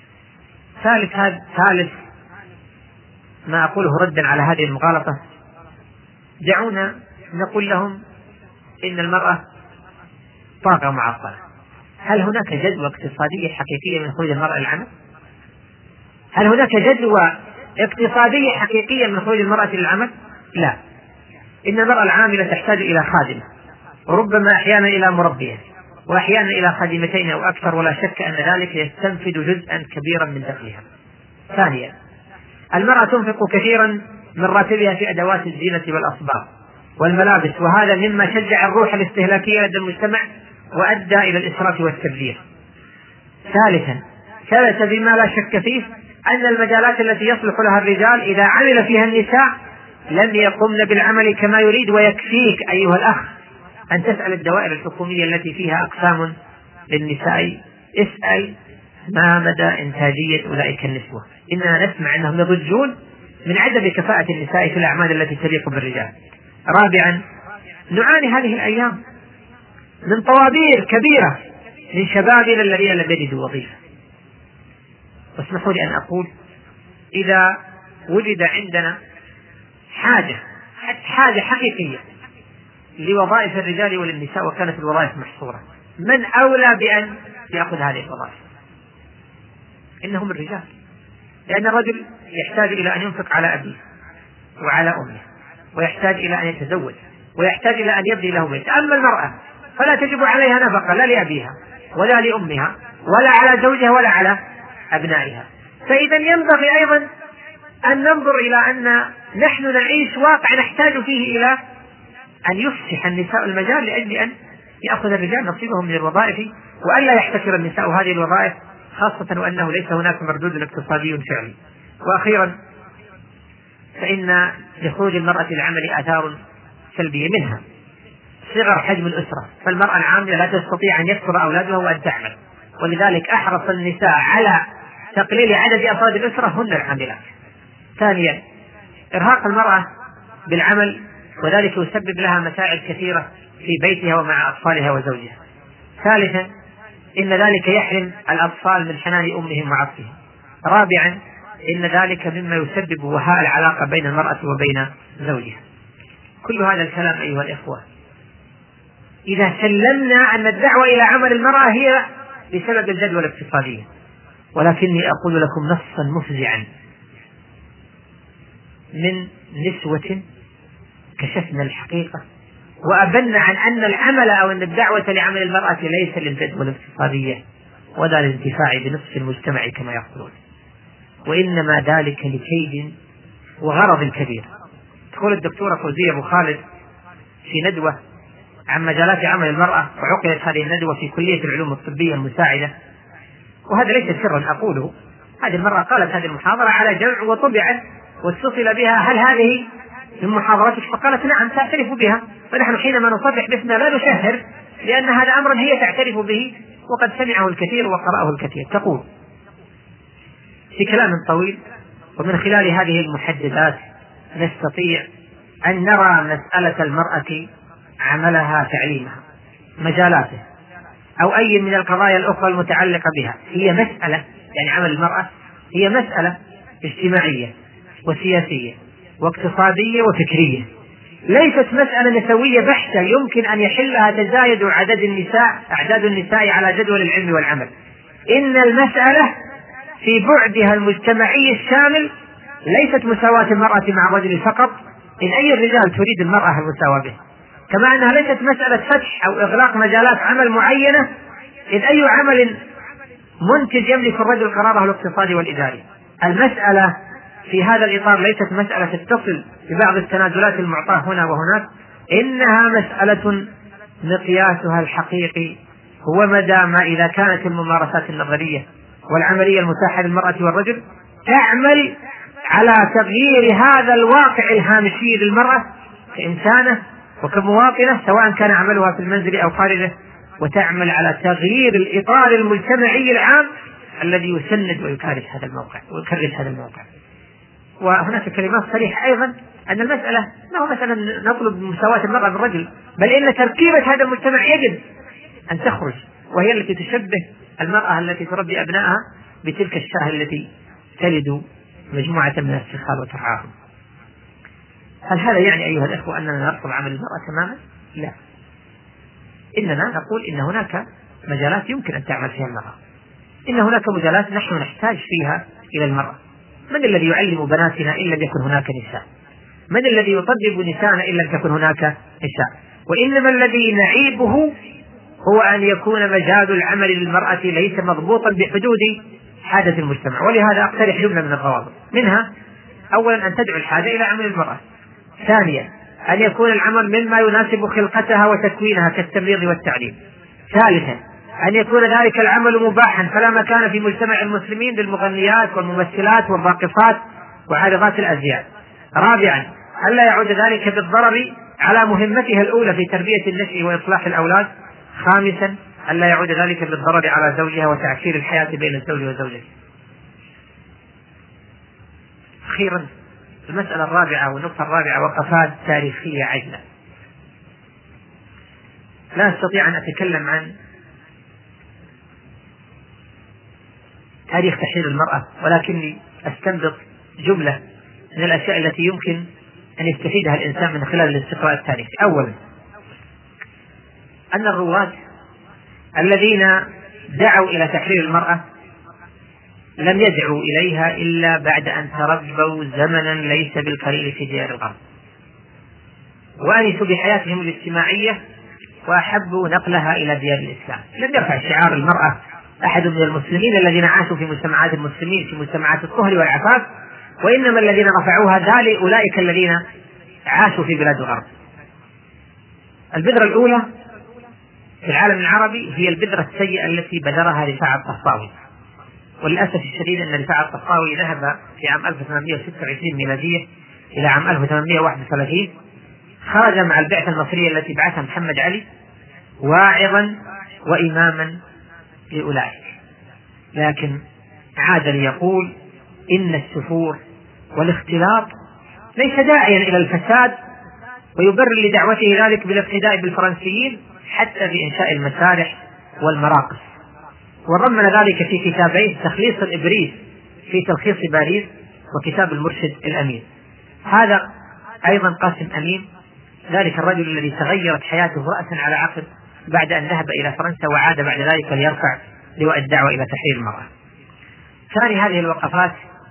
ثالث ما أقوله ردا على هذه المغالطة، دعونا نقول لهم إن المرأة طاقة معطلة. هل هناك جدوى اقتصادية حقيقية من خروج المرأة للعمل؟ هل هناك جدوى اقتصادية حقيقية من خروج المرأة للعمل؟ لا. إن المرأة العاملة تحتاج إلى خادمة، وربما أحيانا إلى مربية، وأحيانا إلى خادمتين أو أكثر، ولا شك أن ذلك يستنفذ جزءا كبيرا من دخلها. ثانيا، المرأة تنفق كثيرا من راتبها في أدوات الزينة والأصباغ والملابس، وهذا مما شجع الروح الاستهلاكية لدى المجتمع وأدى إلى الإسراف والتبذير. ثالثا، ثبت بما لا شك فيه أن المجالات التي يصلح لها الرجال إذا عمل فيها النساء لم يقمن بالعمل كما يريد. ويكفيك أيها الأخ أن تسأل الدوائر الحكومية التي فيها أقسام للنساء، اسأل ما مدى إنتاجية أولئك النسوة. إننا نسمع أنهم يضجون من عدم كفاءة النساء في الأعمال التي تليق بالرجال. رابعا، نعاني هذه الأيام من طوابير كبيرة من شبابنا الذين لم يجدوا وظيفة. واسمحوا لي أن أقول، إذا وجد عندنا حاجة حقيقية لوظائف الرجال وللنساء وكانت الوظائف محصورة، من أولى بأن يأخذ هذه الوظائف؟ إنهم الرجال، لأن الرجل يحتاج إلى أن ينفق على أبيه وعلى أمه، ويحتاج إلى أن يتزوج، ويحتاج إلى أن يبني له بيت. أما المرأة فلا تجب عليها نفقة، لا لأبيها ولا لأمها ولا على زوجها ولا على أبنائها. فإذا ينبغي أيضا أن ننظر إلى أن نحن نعيش واقع نحتاج فيه إلى أن يفسح النساء المجال لأجل أن يأخذ الرجال نصيبهم من الوظائف، وألا يحتكر النساء هذه الوظائف، خاصة وأنه ليس هناك مردود اقتصادي فعلي. وأخيرا، فإن لخروج المرأة العمل آثار سلبية، منها صغر حجم الأسرة، فالمرأة العاملة لا تستطيع أن يكثر أولادها وأن تعمل، ولذلك أحرص النساء على تقليل عدد أفراد الأسرة هن العاملات. ثانيا، إرهاق المرأة بالعمل، وذلك يسبب لها متاعب كثيرة في بيتها ومع أطفالها وزوجها. ثالثا، إن ذلك يحرم الأطفال من حنان أمهم وعطفهم. رابعا، إن ذلك مما يسبب وهاء العلاقة بين المرأة وبين زوجها. كل هذا الكلام أيها الإخوة إذا سلمنا أن الدعوة إلى عمل المرأة هي بسبب الجدوى الاقتصادية، ولكني أقول لكم نصا مفزعا من نسوة كشفنا الحقيقة وأبن عن أن العمل أو أن الدعوة لعمل المرأة ليس للجدوى الاقتصادية ولا للانتفاع بنصف المجتمع كما يقولون، وإنما ذلك لكيد وغرض كبير. تقول الدكتورة فوزية أبو خالد في ندوة عن مجالات عمل المرأة، وعقدت هذه الندوة في كلية العلوم الطبية المساعدة، وهذا ليس سرا أقوله، هذه المرأة قالت هذه المحاضرة على جمع وطبعت واتصل بها، هل هذه من محاضراتك؟ فقالت نعم تعترف بها. فنحن حينما نصرح باسمنا لا نشهر، لأن هذا أمر هي تعترف به وقد سمعه الكثير وقرأه الكثير. تقول في كلام طويل: ومن خلال هذه المحددات نستطيع أن نرى مسألة المرأة، عملها، تعليمها، مجالاته، أو أي من القضايا الأخرى المتعلقة بها، هي مسألة، يعني عمل المرأة هي مسألة اجتماعية وسياسية واقتصادية وفكرية، ليست مسألة نسوية بحتة يمكن أن يحلها تزايد أعداد النساء على جدول العلم والعمل. إن المسألة في بعدها المجتمعي الشامل ليست مساواة المرأة مع الرجل فقط، إن أي الرجال تريد المرأة المساواة به، كما أنها ليست مسألة فتح أو إغلاق مجالات عمل معينة، إذ أي عمل منتج يملك الرجل قراره الاقتصادي والإداري. المسألة في هذا الإطار ليست مسألة تتصل ببعض التنازلات المعطاة هنا وهناك، إنها مسألة مقياسها الحقيقي هو مدى ما إذا كانت الممارسات النظرية والعملية المتاحة للمرأة والرجل تعمل على تغيير هذا الواقع الهامشي للمرأة كإنسانة وكمواطنة، سواء كان عملها في المنزل أو خارجه، وتعمل على تغيير الإطار المجتمعي العام الذي يسند ويكرس هذا الموقع. وهناك كلمات صريحة أيضا أن المسألة ما هو مثلا نطلب مساواة المرأة بالرجل، بل إن تركيبة هذا المجتمع يجب أن تخرج، وهي التي تشبه المرأة التي تربي أبنائها بتلك الشاة التي تلد مجموعة من الفخار وترعاهم. هل هذا يعني أيها الأخوة أننا نرفض عمل المرأة تماما؟ لا، إننا نقول إن هناك مجالات يمكن أن تعمل فيها المرأة، إن هناك مجالات نحن نحتاج فيها إلى المرأة. من الذي يعلم بناتنا إن لم يكن هناك نساء؟ من الذي يطبب نساءنا إن لم تكن هناك نساء؟ وإنما الذي نعيبه هو أن يكون مجال العمل للمرأة ليس مضبوطا بحدود حاجة المجتمع. ولهذا أقترح جملة من الضوابط، منها: أولا أن تدعو الحاجة إلى عمل المرأة. ثانيا أن يكون العمل مما يناسب خلقتها وتكوينها كالتمريض والتعليم. ثالثا أن يكون ذلك العمل مباحا، فلا مكان في مجتمع المسلمين للمغنيات والممثلات والراقصات وعارضات الأزياء. رابعا ألا يعود ذلك بالضرر على مهمتها الأولى في تربية النشء وإصلاح الأولاد. خامسا ألا يعود ذلك بالضرر على زوجها وتعكير الحياة بين الزوج وزوجته. أخيرا المسألة الرابعة والنقطة الرابعة وقفات تاريخية عجلة. لا أستطيع أن أتكلم عن تاريخ تحرير المرأة، ولكني أستنبط جملة من الأشياء التي يمكن أن يستفيدها الإنسان من خلال الاستقراء التاريخي. أولا، أن الرواد الذين دعوا إلى تحرير المرأة لم يدعوا إليها إلا بعد أن تربوا زمنا ليس بالقليل في ديار الغرب، وأنسوا بحياتهم الاجتماعية وأحبوا نقلها إلى ديار الإسلام. لم يرفع شعار المرأة أحد من المسلمين الذين عاشوا في مجتمعات المسلمين في مجتمعات الطهر والعفاف، وإنما الذين رفعوها ذلك أولئك الذين عاشوا في بلاد الغرب. البذرة الأولى في العالم العربي هي البذرة السيئة التي بذرها رفاعة الطهطاوي، وللأسف الشديد أن رفاعة الطهطاوي ذهب في عام 1826 ميلادية إلى عام 1831، خرج مع البعثة المصرية التي بعثها محمد علي واعظا وإماما لأولئك، لكن عاد ليقول إن السفور والاختلاط ليس داعيا إلى الفساد، ويبرر لدعوته ذلك بالاقتداء بالفرنسيين حتى في إنشاء المسارح والمراقص، ورمن ذلك في كتابين: تخليص الإبريز في تلخيص باريس، وكتاب المرشد الأمين. هذا أيضا قاسم أمين، ذلك الرجل الذي تغيرت حياته رأسا على عقب بعد أن ذهب إلى فرنسا وعاد بعد ذلك ليرفع لواء الدعوة إلى تحرير المرأة. ثاني هذه الوقفات،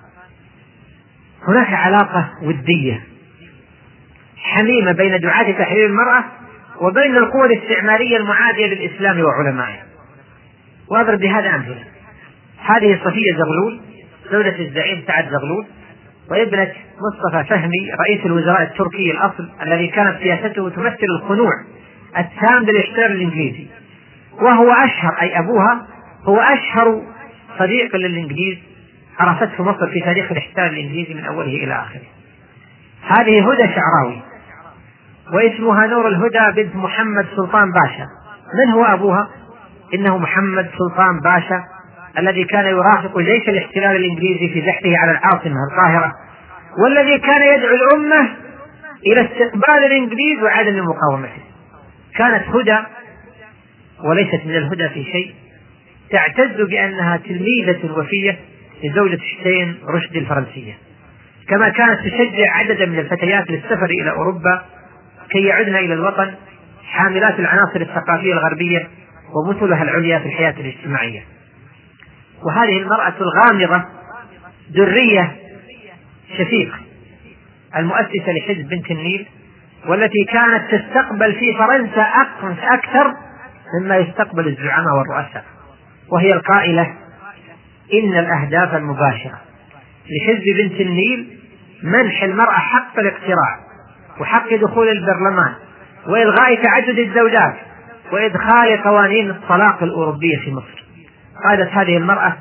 هناك علاقة ودية حميمة بين دعاة تحرير المرأة وبين القوى الاستعمارية المعادية للإسلام وعلمائه. وأضرب بهذا أمثلة: هذه صفية زغلول زوجة الزعيم سعد زغلول، وابنة مصطفى فهمي رئيس الوزراء التركي الأصل الذي كانت سياسته تمثل الخنوع التام للاحتلال الإنجليزي، وهو أشهر، أي أبوها هو أشهر صديق للإنجليز عرفته مصر في تاريخ الاحتلال الإنجليزي من أوله إلى آخره. هذه هدى شعراوي، واسمها نور الهدى بنت محمد سلطان باشا. من هو أبوها؟ إنه محمد سلطان باشا الذي كان يرافق جيش الاحتلال الإنجليزي في زحفه على العاصمة القاهرة، والذي كان يدعو الأمة إلى استقبال الإنجليز وعدم مقاومته. كانت هدى، وليست من الهدى في شيء، تعتز بأنها تلميذة وفية لزوجة حسين رشدي الفرنسية، كما كانت تشجع عددا من الفتيات للسفر إلى أوروبا كي يعدن إلى الوطن حاملات العناصر الثقافية الغربية ومثلها العليا في الحياة الاجتماعية. وهذه المرأة الغامضة درية شفيق المؤسسة لحزب بنت النيل، والتي كانت تستقبل في فرنسا أكثر مما يستقبل الزعماء والرؤساء، وهي القائلة: إن الأهداف المباشرة لحزب بنت النيل منح المرأة حق الاقتراع وحق دخول البرلمان وإلغاء تعدد الزوجات وإدخال قوانين الطلاق الأوروبية في مصر. قادت هذه المرأة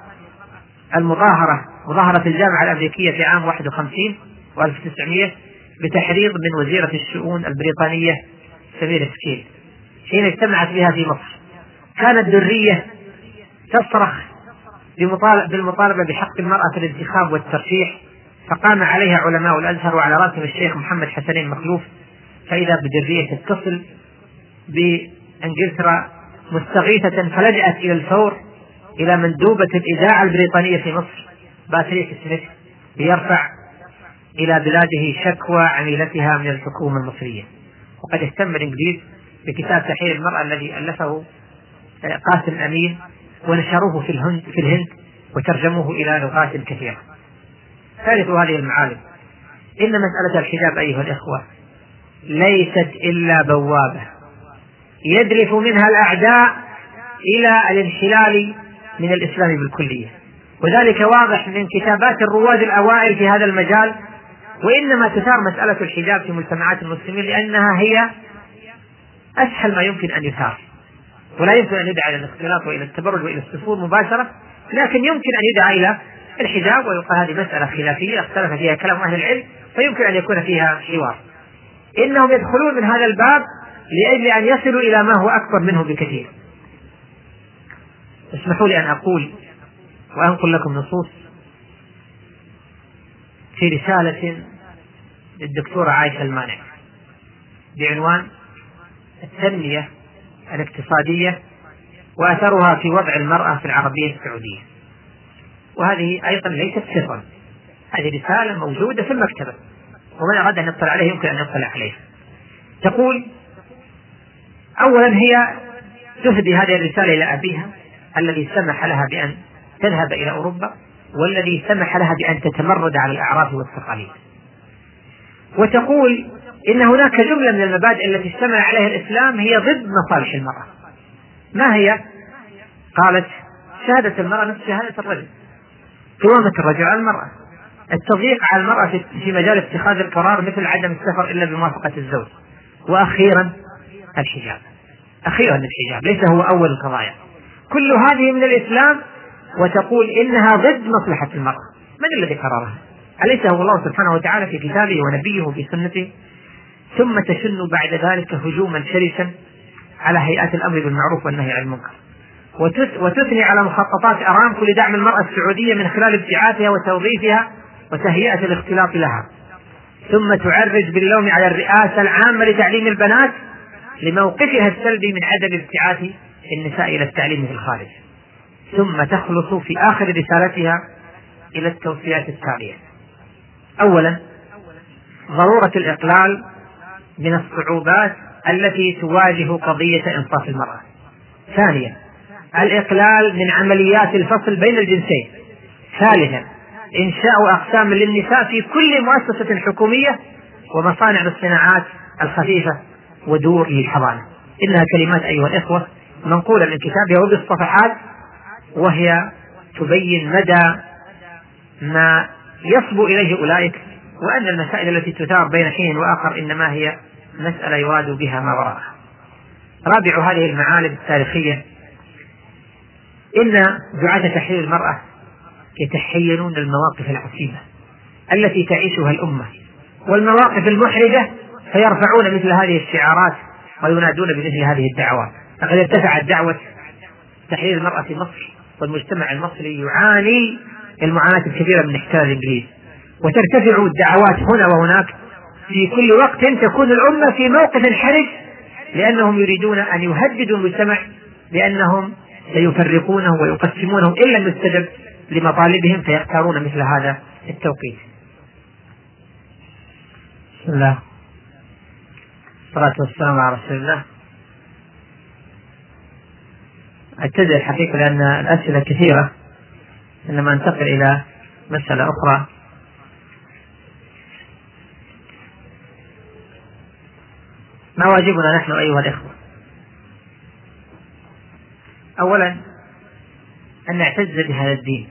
مظاهرة الجامعة الأمريكية في عام 51 و1900 بتحريض من وزيرة الشؤون البريطانية سمير سكيل حين اجتمعت بها في مصر. كانت درية تصرخ بالمطالبة بحق المرأة في الانتخاب والترشيح، فقام عليها علماء الأزهر وعلى رأسهم الشيخ محمد حسنين مخلوف، فإذا بدرية تتصل بإنجلترا مستغيثة، فلجأت إلى الفور إلى مندوبة الإذاعة البريطانية في مصر باتريك سميث ليرفع إلى بلاده شكوى عميلتها من الحكومة المصرية. وقد اهتم الإنجليز بكتاب تحرير المرأة الذي ألفه قاسم أمين، ونشروه في الهند وترجموه إلى لغات كثيرة. ثالث هذه المعالم: إن مسألة الحجاب أيها الإخوة ليست إلا بوابة يدرف منها الأعداء إلى الانحلال من الإسلام بالكلية، وذلك واضح من كتابات الرواد الأوائل في هذا المجال. وإنما تثار مسألة الحجاب في مجتمعات المسلمين لأنها هي أسهل ما يمكن أن يثار، ولا يمكن أن يدعى إلى الاختلاط وإلى التبرج وإلى السفور مباشرة، لكن يمكن أن يدعى إلى الحجاب، ويقال هذه مسألة خلافية اختلف فيها كلام أهل العلم، فيمكن أن يكون فيها حوار. إنهم يدخلون من هذا الباب لأجل أن يصلوا إلى ما هو أكبر منه بكثير. اسمحوا لي أن أقول وأنقل لكم نصوص في رسالة للدكتورة عائشة المانع بعنوان التنمية الاقتصادية وأثرها في وضع المرأة في العربية السعودية. وهذه أيضا ليست سرا، هذه رسالة موجودة في المكتبة، ومن أراد أن يطلع عليها يمكن أن يطلع عليها. تقول: أولا هي تهدي هذه الرسالة إلى أبيها الذي سمح لها بأن تذهب إلى أوروبا، والذي سمح لها بأن تتمرد على الأعراف والتقاليد. وتقول إن هناك جملة من المبادئ التي اشتمل عليها الإسلام هي ضد مصالح المرأة. ما هي؟ قالت: شهادة المرأة نفس شهادة الرجل، قوامة الرجل على المرأة، التضييق على المرأة في مجال اتخاذ القرار مثل عدم السفر إلا بموافقة الزوج، وأخيرا الحجاب. أخيرا الحجاب ليس هو أول القضايا، كل هذه من الإسلام، وتقول إنها ضد مصلحة المرأة. من الذي قررها؟ أليس هو الله سبحانه وتعالى في كتابه ونبيه في سنته؟ ثم تشن بعد ذلك هجوما شرسا على هيئات الأمر بالمعروف والنهي عن المنكر، وتثني على مخططات أرامكو لدعم المرأة السعودية من خلال ابتعاثها وتوظيفها وتهيئة الاختلاط لها، ثم تعرج باللوم على الرئاسة العامة لتعليم البنات لموقفها السلبي من عدم ابتعاث النساء إلى التعليم في الخارج، ثم تخلص في آخر رسالتها إلى التوصيات التالية: أولا، ضرورة الإقلال من الصعوبات التي تواجه قضية إنصاف المرأة. ثانيا، الإقلال من عمليات الفصل بين الجنسين. ثالثا، إنشاء أقسام للنساء في كل مؤسسة حكومية ومصانع للصناعات الخفيفة ودور للحضانة. إنها كلمات أيها الإخوة منقولة من كتابها وبالصفحات، وهي تبين مدى ما يصبو إليه أولئك، وأن المسائل التي تثار بين حين وآخر إنما هي مسألة يراد بها ما وراءها. رابع هذه المعالم التاريخية: إن دعاة تحرير المرأة يتحينون المواقف العصيبة التي تعيشها الأمة والمواقف المحرجة، فيرفعون مثل هذه الشعارات وينادون بمثل هذه الدعوات. لقد ارتفعت دعوة تحرير المرأة في مصر، والمجتمع المصري يعاني المعاناة الكبيرة من احتلال الإنجليز، وترتفع الدعوات هنا وهناك. في كل وقت تكون الأمة في موقف حرج، لأنهم يريدون أن يهددوا المجتمع بأنهم سيفرقونه ويقسمونه إن لم يستجب لمطالبهم، فيختارون مثل هذا التوقيت. بسم الله، الصلاة والسلام على رسول الله. أعتذر الحقيقة لأن الأسئلة كثيرة، إنما أنتقل إلى مسألة أخرى. ما واجبنا نحن أيها الإخوة؟ أولا، أن نعتز بهذا الدين،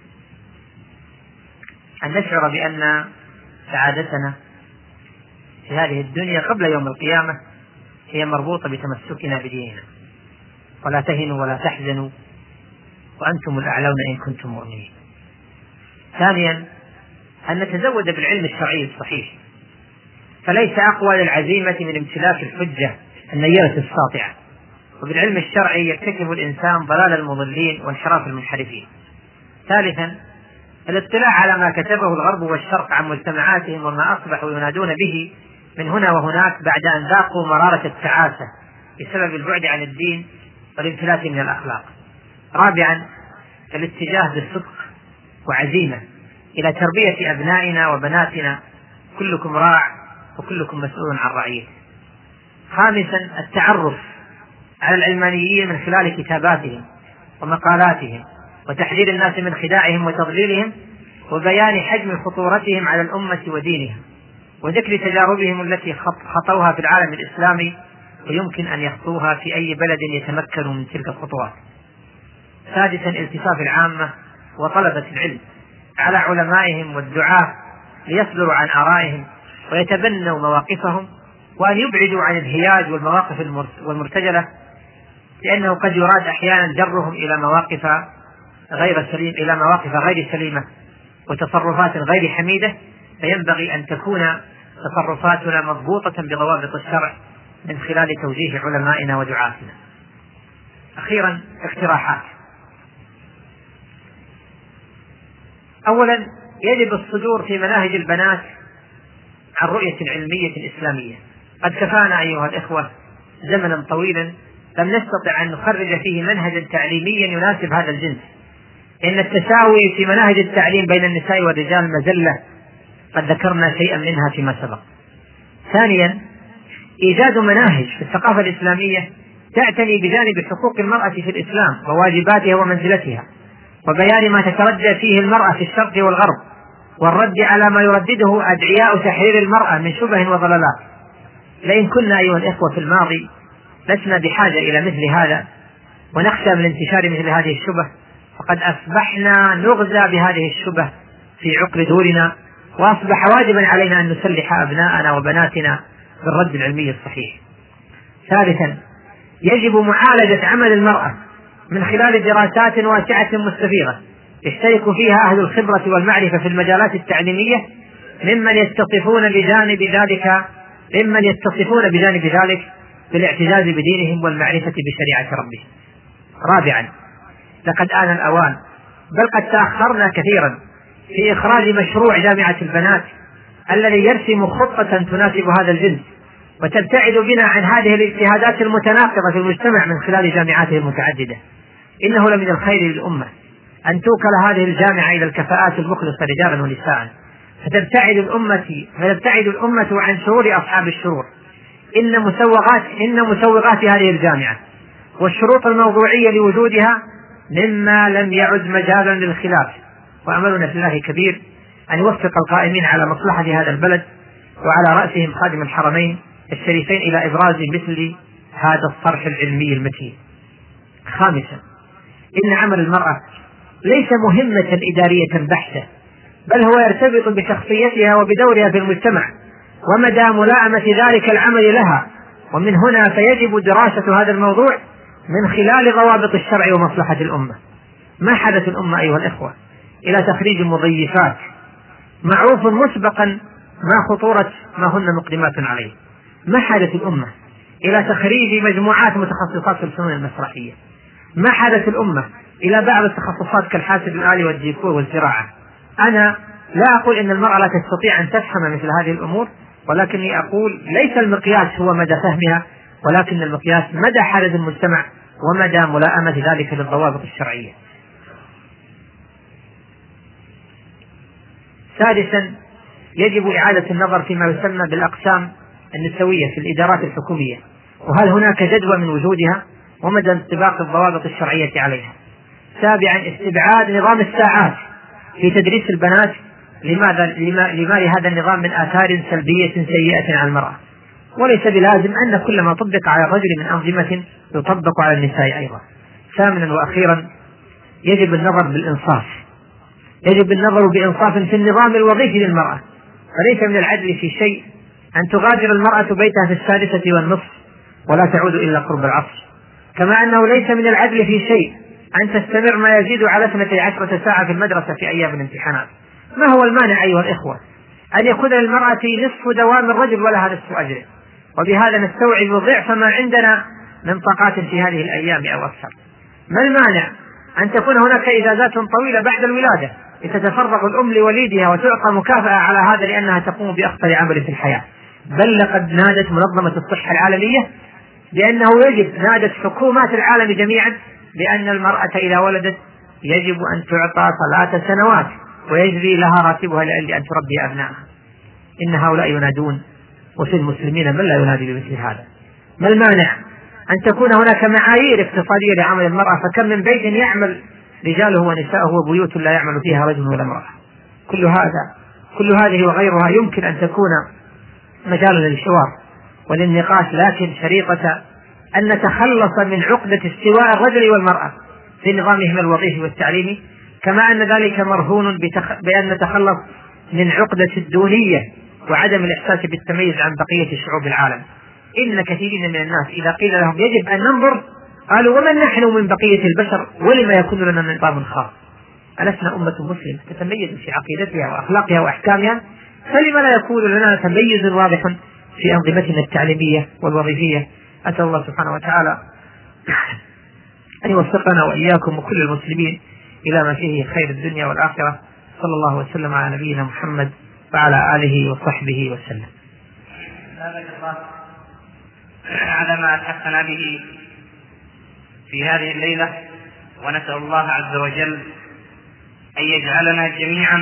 أن نشعر بأن سعادتنا في هذه الدنيا قبل يوم القيامة هي مربوطة بتمسكنا بديننا. ولا تهنوا ولا تحزنوا وأنتم الأعلون إن كنتم مؤمنين. ثانيا، أن نتزود بالعلم الشرعي الصحيح، فليس أقوى للعزيمة من امتلاك الحجة النيرة الساطعة، وبالعلم الشرعي يكتشف الإنسان ضلال المضلين وانحراف المنحرفين. ثالثا، الاطلاع على ما كتبه الغرب والشرق عن مجتمعاتهم وما أصبحوا ينادون به من هنا وهناك بعد أن ذاقوا مرارة التعاسة بسبب البعد عن الدين والانفلات من الأخلاق. رابعا، الاتجاه بالصدق وعزيمة إلى تربية أبنائنا وبناتنا، كلكم راع وكلكم مسؤول عن رعيته. خامسا، التعرف على العلمانيين من خلال كتاباتهم ومقالاتهم، وتحذير الناس من خداعهم وتضليلهم، وبيان حجم خطورتهم على الأمة ودينها، وذكر تجاربهم التي خطوها في العالم الإسلامي ويمكن أن يخطوها في أي بلد يتمكنوا من تلك الخطوات. سادسا، التفاف العامة وطلبة العلم على علمائهم والدعاة ليصدروا عن آرائهم ويتبنوا مواقفهم، وأن يبعدوا عن الهياج والمواقف والمرتجلة، لأنه قد يراد أحيانا جرهم إلى مواقف غير سليمة وتصرفات غير حميدة، فينبغي أن تكون تصرفاتنا مضبوطة بضوابط الشرع من خلال توجيه علمائنا ودعاتنا. أخيرا، اقتراحات. أولا، يجب الصدور في مناهج البنات عن رؤية علمية إسلامية. قد كفانا أيها الإخوة زمنا طويلا لم نستطع أن نخرج فيه منهجا تعليميا يناسب هذا الجنس. إن التساوي في مناهج التعليم بين النساء والرجال مزلة، قد ذكرنا شيئا منها فيما سبق. ثانيا، إيجاد مناهج في الثقافة الإسلامية تعتني بجانب حقوق المرأة في الإسلام وواجباتها ومنزلتها، وبيان ما تتردد فيه المرأة في الشرق والغرب، والرد على ما يردده أدعياء تحرير المرأة من شبه وضلالات. لئن كنا أيها الإخوة في الماضي لسنا بحاجة إلى مثل هذا ونخشى من انتشار مثل هذه الشبه، فقد أصبحنا نغزى بهذه الشبه في عقر دورنا، وأصبح واجبا علينا أن نسلح أبناءنا وبناتنا بالرد العلمي الصحيح. ثالثا، يجب معالجة عمل المرأة من خلال دراسات واسعة مستفيضة يشترك فيها أهل الخبرة والمعرفة في المجالات التعليمية ممن يتصفون بجانب ذلك بالاعتزاز بدينهم والمعرفة بشريعة ربهم. رابعا، لقد آن الأوان، بل قد تأخرنا كثيرا في إخراج مشروع جامعة البنات الذي يرسم خطة تناسب هذا الجنس وتبتعد بنا عن هذه الاجتهادات المتناقضة في المجتمع من خلال جامعاته المتعددة. إنه لمن الخير للأمة أن توكل هذه الجامعة إلى الكفاءات المخلصة رجالا ونساء، فتبتعد الأمة عن شرور أصحاب الشرور. إن مسوغات هذه الجامعة والشروط الموضوعية لوجودها مما لم يعد مجالا للخلاف، وأملنا في الله كبير أن يوفق القائمين على مصلحة هذا البلد وعلى رأسهم خادم الحرمين الشريفين إلى إبراز مثل هذا الصرح العلمي المتين. خامسا، إن عمل المرأة ليس مهمة إدارية بحتة، بل هو يرتبط بشخصيتها وبدورها في المجتمع ومدى ملائمة ذلك العمل لها، ومن هنا فيجب دراسة هذا الموضوع من خلال ضوابط الشرع ومصلحة الأمة. ما حدث الأمة أيها الإخوة إلى تخريج مضيفات معروف مسبقا ما خطورة ما هن مقدمات عليه. ما حدث الأمة إلى تخريج مجموعات متخصصات في الفنون المسرحية. ما حدث الأمة إلى بعض التخصصات كالحاسب الآلي والديكور والزراعة. أنا لا أقول إن المرأة لا تستطيع أن تفهم مثل هذه الأمور، ولكني أقول ليس المقياس هو مدى فهمها، ولكن المقياس مدى حرج المجتمع ومدى ملائمة ذلك للضوابط الشرعية. سادسا، يجب إعادة النظر فيما يسمى بالأقسام النسوية في الإدارات الحكومية، وهل هناك جدوى من وجودها ومدى انطباق الضوابط الشرعية عليها. سابعا، استبعاد نظام الساعات في تدريس البنات لما لهذا النظام من آثار سلبية سيئة على المرأة، وليس بلازم أن كل ما طبق على الرجل من أنظمة يطبق على النساء أيضا. ثامنا وأخيرا، يجب النظر بإنصاف في النظام الوظيفي للمرأة، فليس من العدل في شيء أن تغادر المرأة بيتها في 6:30 ولا تعود إلا قرب العصر، كما أنه ليس من العدل في شيء أن تستمر ما يزيد على 12 ساعة في المدرسة في أيام الامتحانات. ما هو المانع أيها الإخوة أن يكون للمرأة نصف دوام الرجل ولها نصف أجره، وبهذا نستوعب ضعف ما عندنا من طاقات في هذه الأيام أو أكثر؟ ما المانع أن تكون هناك إجازات طويلة بعد الولادة لتتفرغ الأم لوليدها وتعطى مكافأة على هذا لأنها تقوم بأخطر عمل في الحياة؟ بل لقد نادت منظمة الصحة العالمية بأنه يجب، نادت حكومات العالم جميعا بأن المرأة إذا ولدت يجب أن تعطى 3 سنوات ويجري لها راتبها لأن تربي أبنائها. إن هؤلاء ينادون وفي المسلمين من لا ينادي بمثل هذا. ما المانع أن تكون هناك معايير اقتصادية لعمل المرأة؟ فكم من بيت يعمل رجاله ونساءه وبيوت لا يعمل فيها رجل ولا امرأة. كل هذه وغيرها يمكن أن تكون مجالا للحوار وللنقاش، لكن شريطة أن نتخلص من عقدة استواء الرجل والمرأة في نظامهم الوظيفي والتعليمي، كما أن ذلك مرهون بأن نتخلص من عقدة الدونية وعدم الإحساس بالتميز عن بقية شعوب العالم. إن كثيرين من الناس إذا قيل لهم يجب أن ننظر قالوا ومن نحن من بقية البشر ولما يكون لنا نظام خاص؟ ألسنا أمة مسلمة تتميز في عقيدتها وأخلاقها وأحكامها؟ فلما لا يكون لنا تميز واضح في أنظمتنا التعليمية والوظيفية؟ أسأل الله سبحانه وتعالى أن يوفقنا وإياكم وكل المسلمين إلى ما فيه خير الدنيا والآخرة. صلى الله وسلم على نبينا محمد وعلى آله وصحبه وسلم. بارك الله على ما أتحفنا به في هذه الليلة، ونسأل الله عز وجل أن يجعلنا جميعا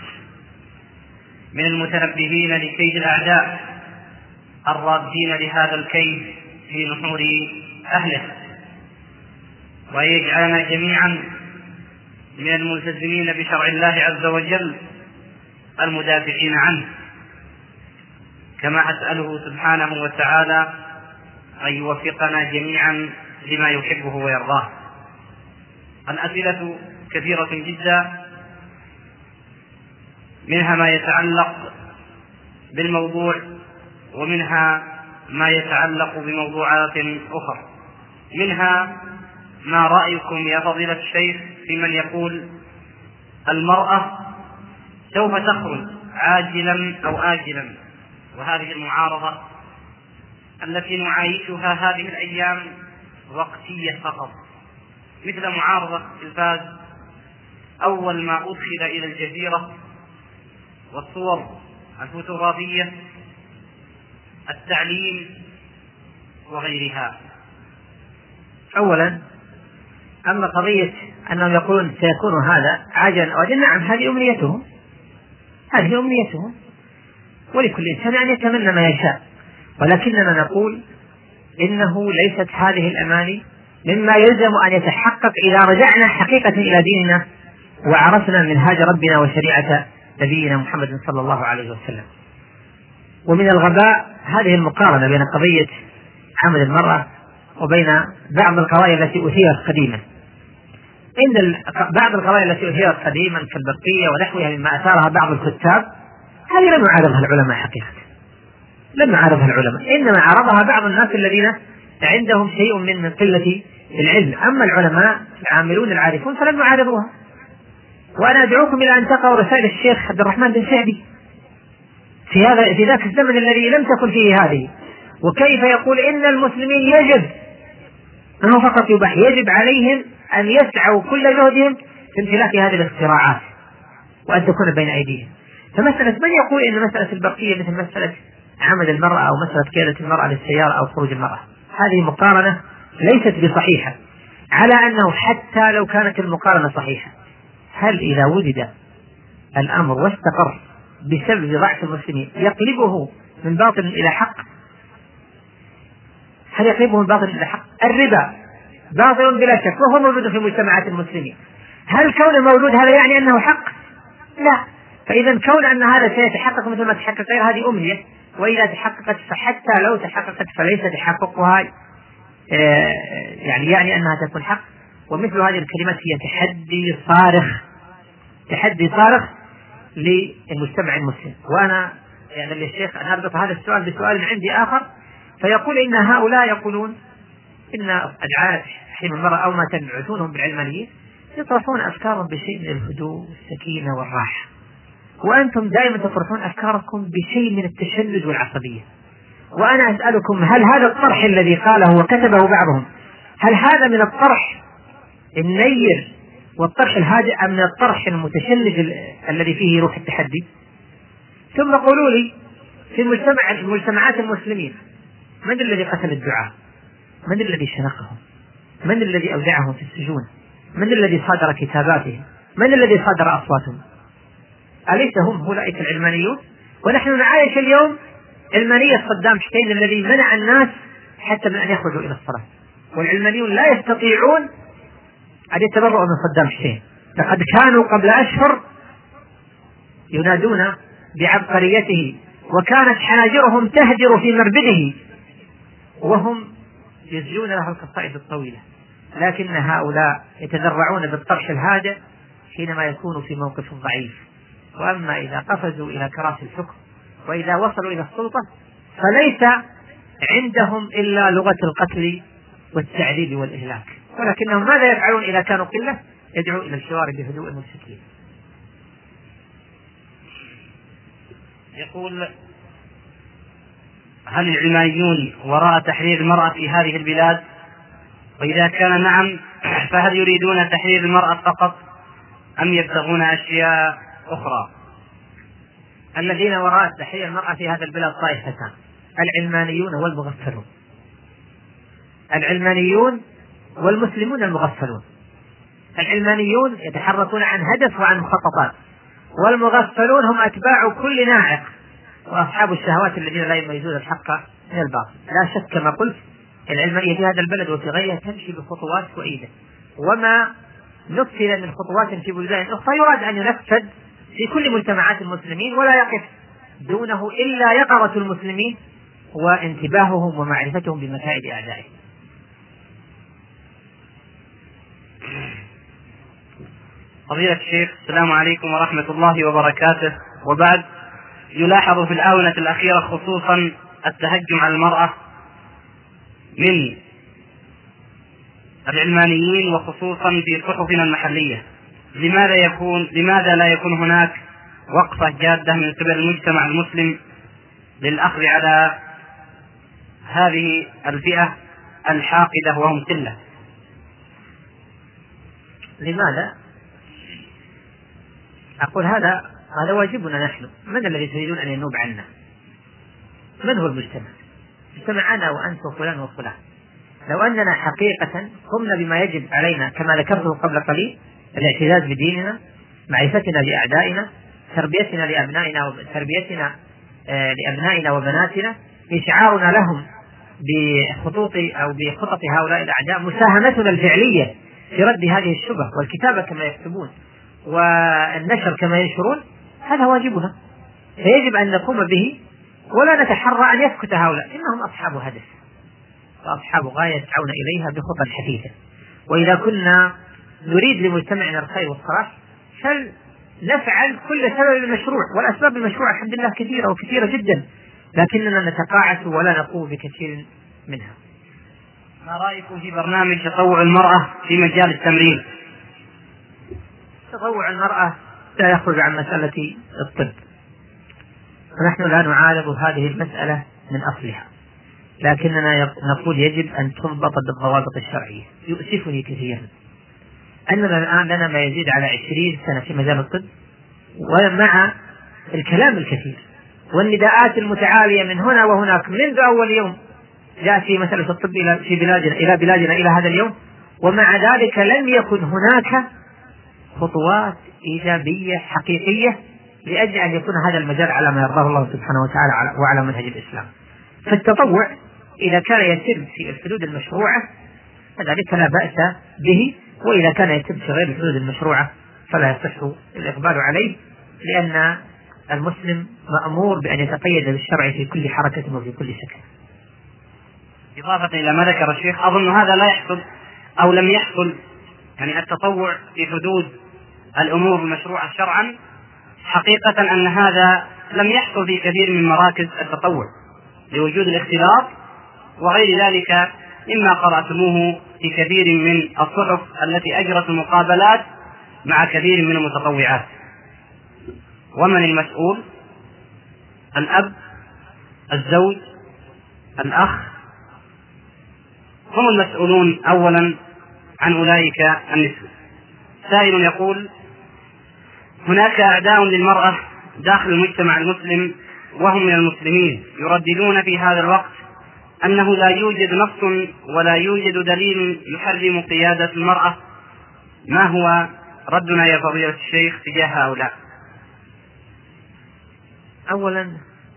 من المتنبهين لكيد الأعداء الرادين لهذا الكيد في نحور أهله، وأن يجعلنا جميعا من الملتزمين بشرع الله عز وجل المدافعين عنه، كما أسأله سبحانه وتعالى أن يوفقنا جميعا لما يحبه ويرضاه. الأسئلة كثيرة جدا، منها ما يتعلق بالموضوع ومنها ما يتعلق بموضوعات أخرى. منها ما رأيكم يا فضيلة الشيخ في من يقول المرأة سوف تخرج عاجلا أو آجلا، وهذه المعارضة التي نعايشها هذه الأيام وقتية فقط، مثل معارضة التلفاز أول ما أدخل إلى الجزيرة، والصور الفوتوغرافية، التعليم وغيرها. أولا، أما قضية أنهم يقولون سيكون هذا عاجلا أو آجلا، نعم، هذه أمنيتهم، ولكل إنسان أن يتمنى ما يشاء، ولكننا نقول إنه ليست هذه الأماني مما يلزم أن يتحقق إذا رجعنا حقيقة إلى ديننا وعرفنا منهاج ربنا وشريعة نبينا محمد صلى الله عليه وسلم. ومن الغباء هذه المقارنة بين قضية عمل المرأة وبين بعض القضايا التي أثيرت قديما. إن بعض القضايا التي أثيرت قديما كالبرقية ونحوها مما أثارها بعض الكتاب، هذه لم يعارضها العلماء حقيقة، لم يعارضها العلماء، إنما عارضها بعض الناس الذين عندهم شيء من قلة العلم. أما العلماء العاملون العارفون فلم يعارضوها. وأنا أدعوكم إلى أن تقرأوا رسائل الشيخ عبد الرحمن بن شعبي في ذاك الزمن الذي لم تكن فيه هذه، وكيف يقول إن المسلمين يجب أنه فقط يباح، يجب عليهم أن يسعوا كل جهدهم في امتلاك هذه الاختراعات وأن تكون بين أيديهم. فمسألة من يقول إن مسألة البرقية مثل مسألة عمل المرأة أو مسألة قيادة المرأة للسيارة أو خروج المرأة، هذه مقارنة ليست بصحيحة. على أنه حتى لو كانت المقارنة صحيحة، هل إذا وجد الأمر واستقر بسبب ضعف المسلمين يقلبه من باطل إلى حق؟ هل يقلبه من باطل إلى حق؟ الربا باطل بلا شك وهو موجود في مجتمعات المسلمين، هل كونه موجود هذا يعني أنه حق؟ لا. فإذا كون أن هذا سيتحقق مثل ما تحقق غير هذه أمنية، وإذا تحققت فحتى لو تحققت فليس تحققها يعني أنها تكون حق. ومثل هذه الكلمات هي تحدي صارخ للمجتمع المسلم. وأنا يعني للشيخ أن أربط هذا السؤال بسؤال عندي آخر، فيقول إن هؤلاء يقولون إن أدعاء تحريم المرأة أو ما تنعتونهم بالعلمانيين يطرحون أفكارهم بشيء من الهدوء والسكينة والراحة، وأنتم دائما تطرحون أفكاركم بشيء من التشنج والعصبية. وأنا أسألكم، هل هذا الطرح الذي قاله وكتبه بعضهم، هل هذا من الطرح النير والطرح الهادئ أم من الطرح المتشنج الذي فيه روح التحدي؟ ثم قولوا لي في المجتمعات المسلمين من الذي قتل الدعاة؟ من الذي شنقهم؟ من الذي أودعهم في السجون؟ من الذي صادر كتاباتهم؟ من الذي صادر أصواتهم؟ أليس هم أولئك العلمانيون؟ ونحن نعايش اليوم علمانية صدام حسين الذي منع الناس حتى من أن يخرجوا إلى الصلاة، والعلمانيون لا يستطيعون أن يتبرؤوا من صدام حسين. لقد كانوا قبل أشهر ينادون بعبقريته، وكانت حناجرهم تهدر في مربده وهم يزجون له القصائد الطويلة، لكن هؤلاء يتذرعون بالطرح الهادئ حينما يكون في موقف ضعيف. وأما إذا قفزوا إلى كراسي الحكم وإذا وصلوا إلى السلطة فليس عندهم إلا لغة القتل والتعذيب والإهلاك، ولكنهم ماذا يفعلون إذا كانوا قلة؟ يدعو إلى الحوار بهدوء والسكينة. يقول: هل العلمانيون وراء تحرير المرأة في هذه البلاد؟ وإذا كان نعم، فهل يريدون تحرير المرأة فقط أم يبتغون أشياء أخرى؟ الذين وراء تحرير المرأة في هذا البلاد طائفتان: العلمانيون والمغفلون. العلمانيون والمسلمون المغفلون. العلمانيون يتحركون عن هدف وعن مخططات، والمغفلون هم أتباع كل ناعق وأصحاب الشهوات الذين لا يميزون الحق من الباطل. لا شك كما قلت العلمانية في هذا البلد وفي غيره تمشي بخطوات وئيدة، وما نفذ من خطوات في بلدان أخرى يراد أن ينفذ في كل مجتمعات المسلمين، ولا يقف دونه إلا يقظة المسلمين وانتباههم ومعرفتهم بمكائد أعدائهم. فضيلة الشيخ، السلام عليكم ورحمة الله وبركاته. وبعد، يلاحظ في الآونة الأخيرة خصوصا التهجم على المرأة من العلمانيين وخصوصا في صحفنا المحلية. لماذا لا يكون هناك وقفة جادة من قبل المجتمع المسلم للأخذ على هذه الفئة الحاقدة وهم قلة؟ لماذا؟ أقول هذا واجبنا نحن. من الذي تريدون أن ينوب عنا؟ من هو المجتمع؟ مجتمع أنا وأنت وفلان وفلان. لو أننا حقيقة قمنا بما يجب علينا كما ذكرته قبل قليل: الاعتزاز بديننا، معرفتنا بأعدائنا، تربيتنا لأبنائنا وبناتنا، إشعارنا لهم بخطط هؤلاء الأعداء، مساهمتنا الفعلية في رد هذه الشبه والكتابة كما يكتبون والنشر كما ينشرون، هذا واجبنا فيجب أن نقوم به، ولا نتحرى أن يسكت هؤلاء. إنهم أصحاب هدف وأصحاب غاية يسعون إليها بخطى حثيثة. وإذا كنا نريد لمجتمعنا الخير والصلاح فلنفعل كل سبب مشروع، والأسباب المشروعة الحمد لله كثيرة وكثيرة جدا، لكننا نتقاعس ولا نقوم بكثير منها. ما رأيكم في برنامج تطوع المرأة في مجال التمريض؟ تطوع المرأة لا يخرج عن مسألة الطب، ونحن لا نعالج هذه المسألة من أصلها، لكننا نقول يجب أن تنضبط بالضوابط الشرعية. يؤسفني كثيرا أننا الآن لنا ما يزيد على 20 سنة في مجال الطب، ومع الكلام الكثير والنداءات المتعالية من هنا وهناك منذ أول يوم جاءت في مسألة الطب إلى بلادنا إلى هذا اليوم، ومع ذلك لم يكن هناك خطوات إيجابية حقيقية لأجل أن يكون هذا المجال على ما يرضاه الله سبحانه وتعالى وعلى منهج الإسلام. فالتطوع إذا كان يتم في الحدود المشروعة فذلك لا بأس به، وإذا كان يتم في غير الحدود المشروعة فلا يصح الإقبال عليه، لأن المسلم مأمور بأن يتقيد بالشرع في كل حركة وفي كل سكن. إضافة إلى ما ذكر الشيخ، أظن هذا لا يحصل أو لم يحصل، يعني التطوع في حدود الأمور المشروعة شرعا، حقيقة أن هذا لم يحصل في كثير من مراكز التطوع لوجود الاختلاط وغير ذلك مما قرأتموه في كثير من الصحف التي أجرت المقابلات مع كثير من المتطوعات. ومن المسؤول؟ الأب، الزوج، الأخ، هم المسؤولون أولا عن أولئك النسوة. سائل يقول: هناك أعداء للمرأة داخل المجتمع المسلم وهم من المسلمين يرددون في هذا الوقت أنه لا يوجد نص ولا يوجد دليل يحرم قيادة المرأة. ما هو ردنا يا فضيلة الشيخ تجاه هؤلاء؟ أولا،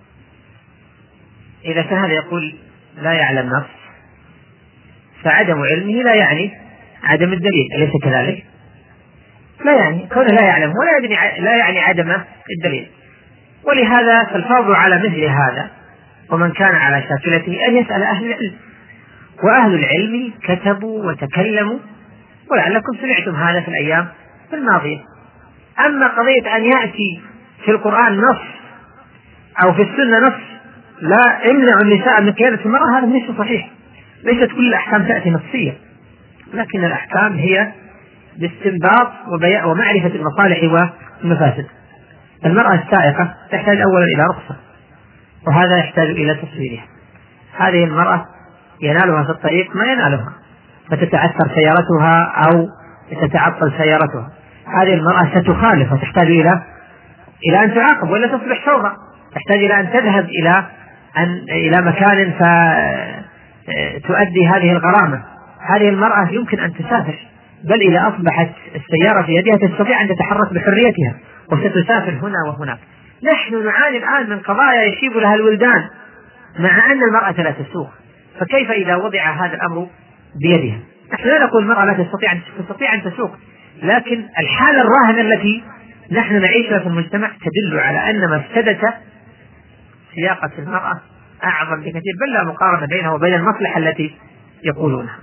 إذا كان هذا يقول لا يعلم نص، فعدم علمه لا يعني عدم الدليل، أليس كذلك؟ لا يعني كونه لا يعلم لا يعني عدم الدليل. ولهذا فالفرض على مثل هذا ومن كان على شاكلته أن يسأل أهل العلم، وأهل العلم كتبوا وتكلموا، ولعلكم سمعتم هذا في الأيام الماضية. أما قضية أن يأتي في القرآن نص أو في السنة نص لا يمنع النساء من قيادة المرأة، هذا ليس صحيح. ليست كل الأحكام تأتي نصية، لكن الأحكام هي باستنباط ومعرفة المصالح والمفاسد. المرأة السائقة تحتاج أولا إلى رخصة، وهذا يحتاج إلى تصويرها. هذه المرأة ينالها في الطريق ما ينالها، فتتعثر سيارتها أو تتعطل سيارتها. هذه المرأة ستخالف وتحتاج إلى إلى أن تعاقب ولا تصبح فوضى، تحتاج إلى أن تذهب إلى مكان فتؤدي هذه الغرامة. هذه المرأة يمكن أن تسافر، بل إذا أصبحت السيارة في يدها تستطيع أن تتحرك بحريتها وستسافر هنا وهناك. نحن نعاني الآن من قضايا يشيب لها الولدان مع أن المرأة لا تسوق، فكيف إذا وضع هذا الأمر بيدها؟ نحن لا نقول المرأة لا تستطيع أن تسوق، لكن الحالة الراهنة التي نحن نعيشها في المجتمع تدل على أن مفسدة سياقة المرأة أعظم بكثير، بل لا مقارنة بينها وبين المصلحة التي يقولونها.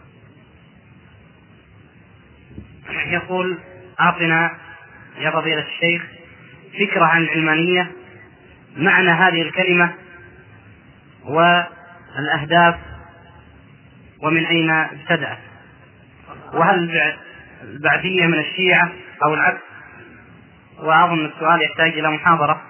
يقول: أعطنا يا فضيلة الشيخ فكرة عن العلمانية، معنى هذه الكلمة والأهداف ومن أين ابتدأت، وهل البعثية من الشيعة أو العكس؟ وأظن السؤال يحتاج إلى محاضرة.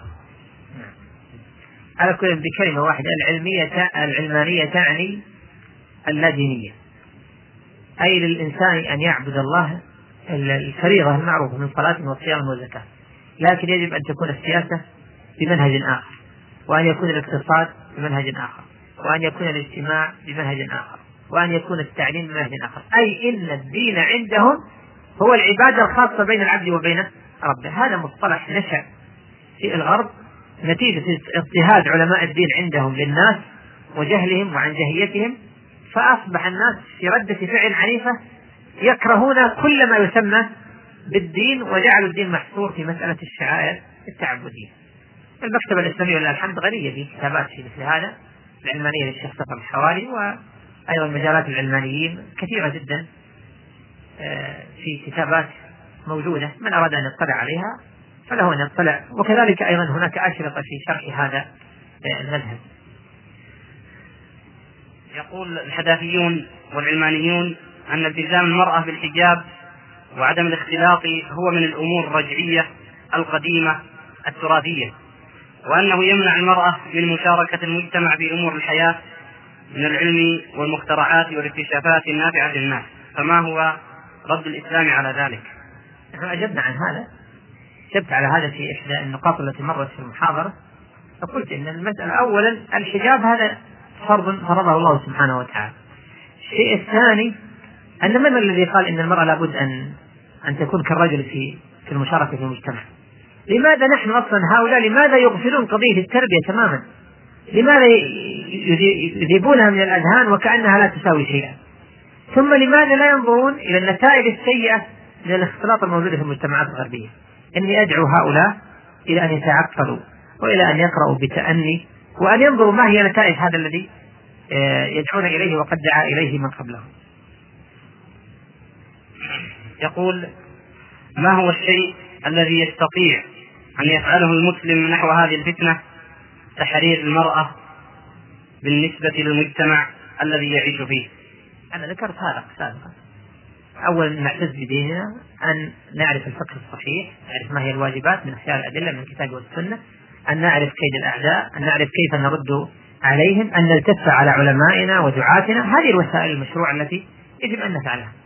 على كل بكلمة واحدة، العلمانية تعني اللادينية، أي للإنسان أن يعبد الله الفريضة المعروفة من صلاة وصيام وزكاة، لكن يجب أن تكون السياسة بمنهج آخر، وأن يكون الاقتصاد بمنهج آخر، وأن يكون الاجتماع بمنهج آخر، وأن يكون التعليم بمنهج آخر. أي إن الدين عندهم هو العبادة الخاصة بين العبد وبين ربه. هذا مصطلح نشأ في الغرب نتيجة اضطهاد علماء الدين عندهم للناس وجهلهم وعن جهيتهم، فأصبح الناس في ردة فعل عنيفة يكرهون كل ما يسمى بالدين، وجعلوا الدين محصور في مسألة الشعائر التعبدية. المكتبة الإسلامية لله الحمد غنية بكتابات في مثل هذا، العلمانية للشيخ صفر الحوالي، وأيضا مجالات العلمانيين كثيرة جدا في كتابات موجودة، من أراد أن يطلع عليها فله أن يطلع. وكذلك أيضا هناك أشرطة في شرح هذا المذهب. يقول الحداثيون والعلمانيون أن التزام المرأة بالحجاب وعدم الاختلاط هو من الأمور الرجعية القديمة التراثية، وأنه يمنع المرأة من مشاركة المجتمع في أمور الحياة من العلم والمخترعات والاكتشافات النافعة للناس، فما هو رد الإسلام على ذلك؟ نحن أجبنا عن هذا، جبت على هذا في إحدى النقاط التي مرت في المحاضرة، فقلت إن المسألة أولا الحجاب هذا فرض فرضه الله سبحانه وتعالى. الشيء الثاني أن من الذي قال إن المرأة لابد أن تكون كالرجل في المشاركة في المجتمع؟ لماذا نحن أصلا هؤلاء لماذا يغفلون قضية التربية تماما؟ لماذا يذيبونها من الأذهان وكأنها لا تساوي شيئا؟ ثم لماذا لا ينظرون إلى النتائج السيئة من الاختلاط الموجود في المجتمعات الغربية؟ إني أدعو هؤلاء إلى أن يتعقلوا وإلى أن يقرأوا بتأني، وأن ينظروا ما هي نتائج هذا الذي يدعون إليه وقد دعا إليه من قبلهم. يقول: ما هو الشيء الذي يستطيع أن يفعله المسلم نحو هذه الفتنة تحرير المرأة بالنسبة للمجتمع الذي يعيش فيه؟ أنا ذكرت هذا سابقا. أولا نعتز بديننا، أن نعرف الفقه الصحيح، نعرف ما هي الواجبات من خلال الأدلة من الكتاب والسنة، أن نعرف كيد الأعداء، أن نعرف كيف نرد عليهم، أن نلتف على علمائنا ودعاتنا. هذه الوسائل المشروعة التي يجب أن نفعلها.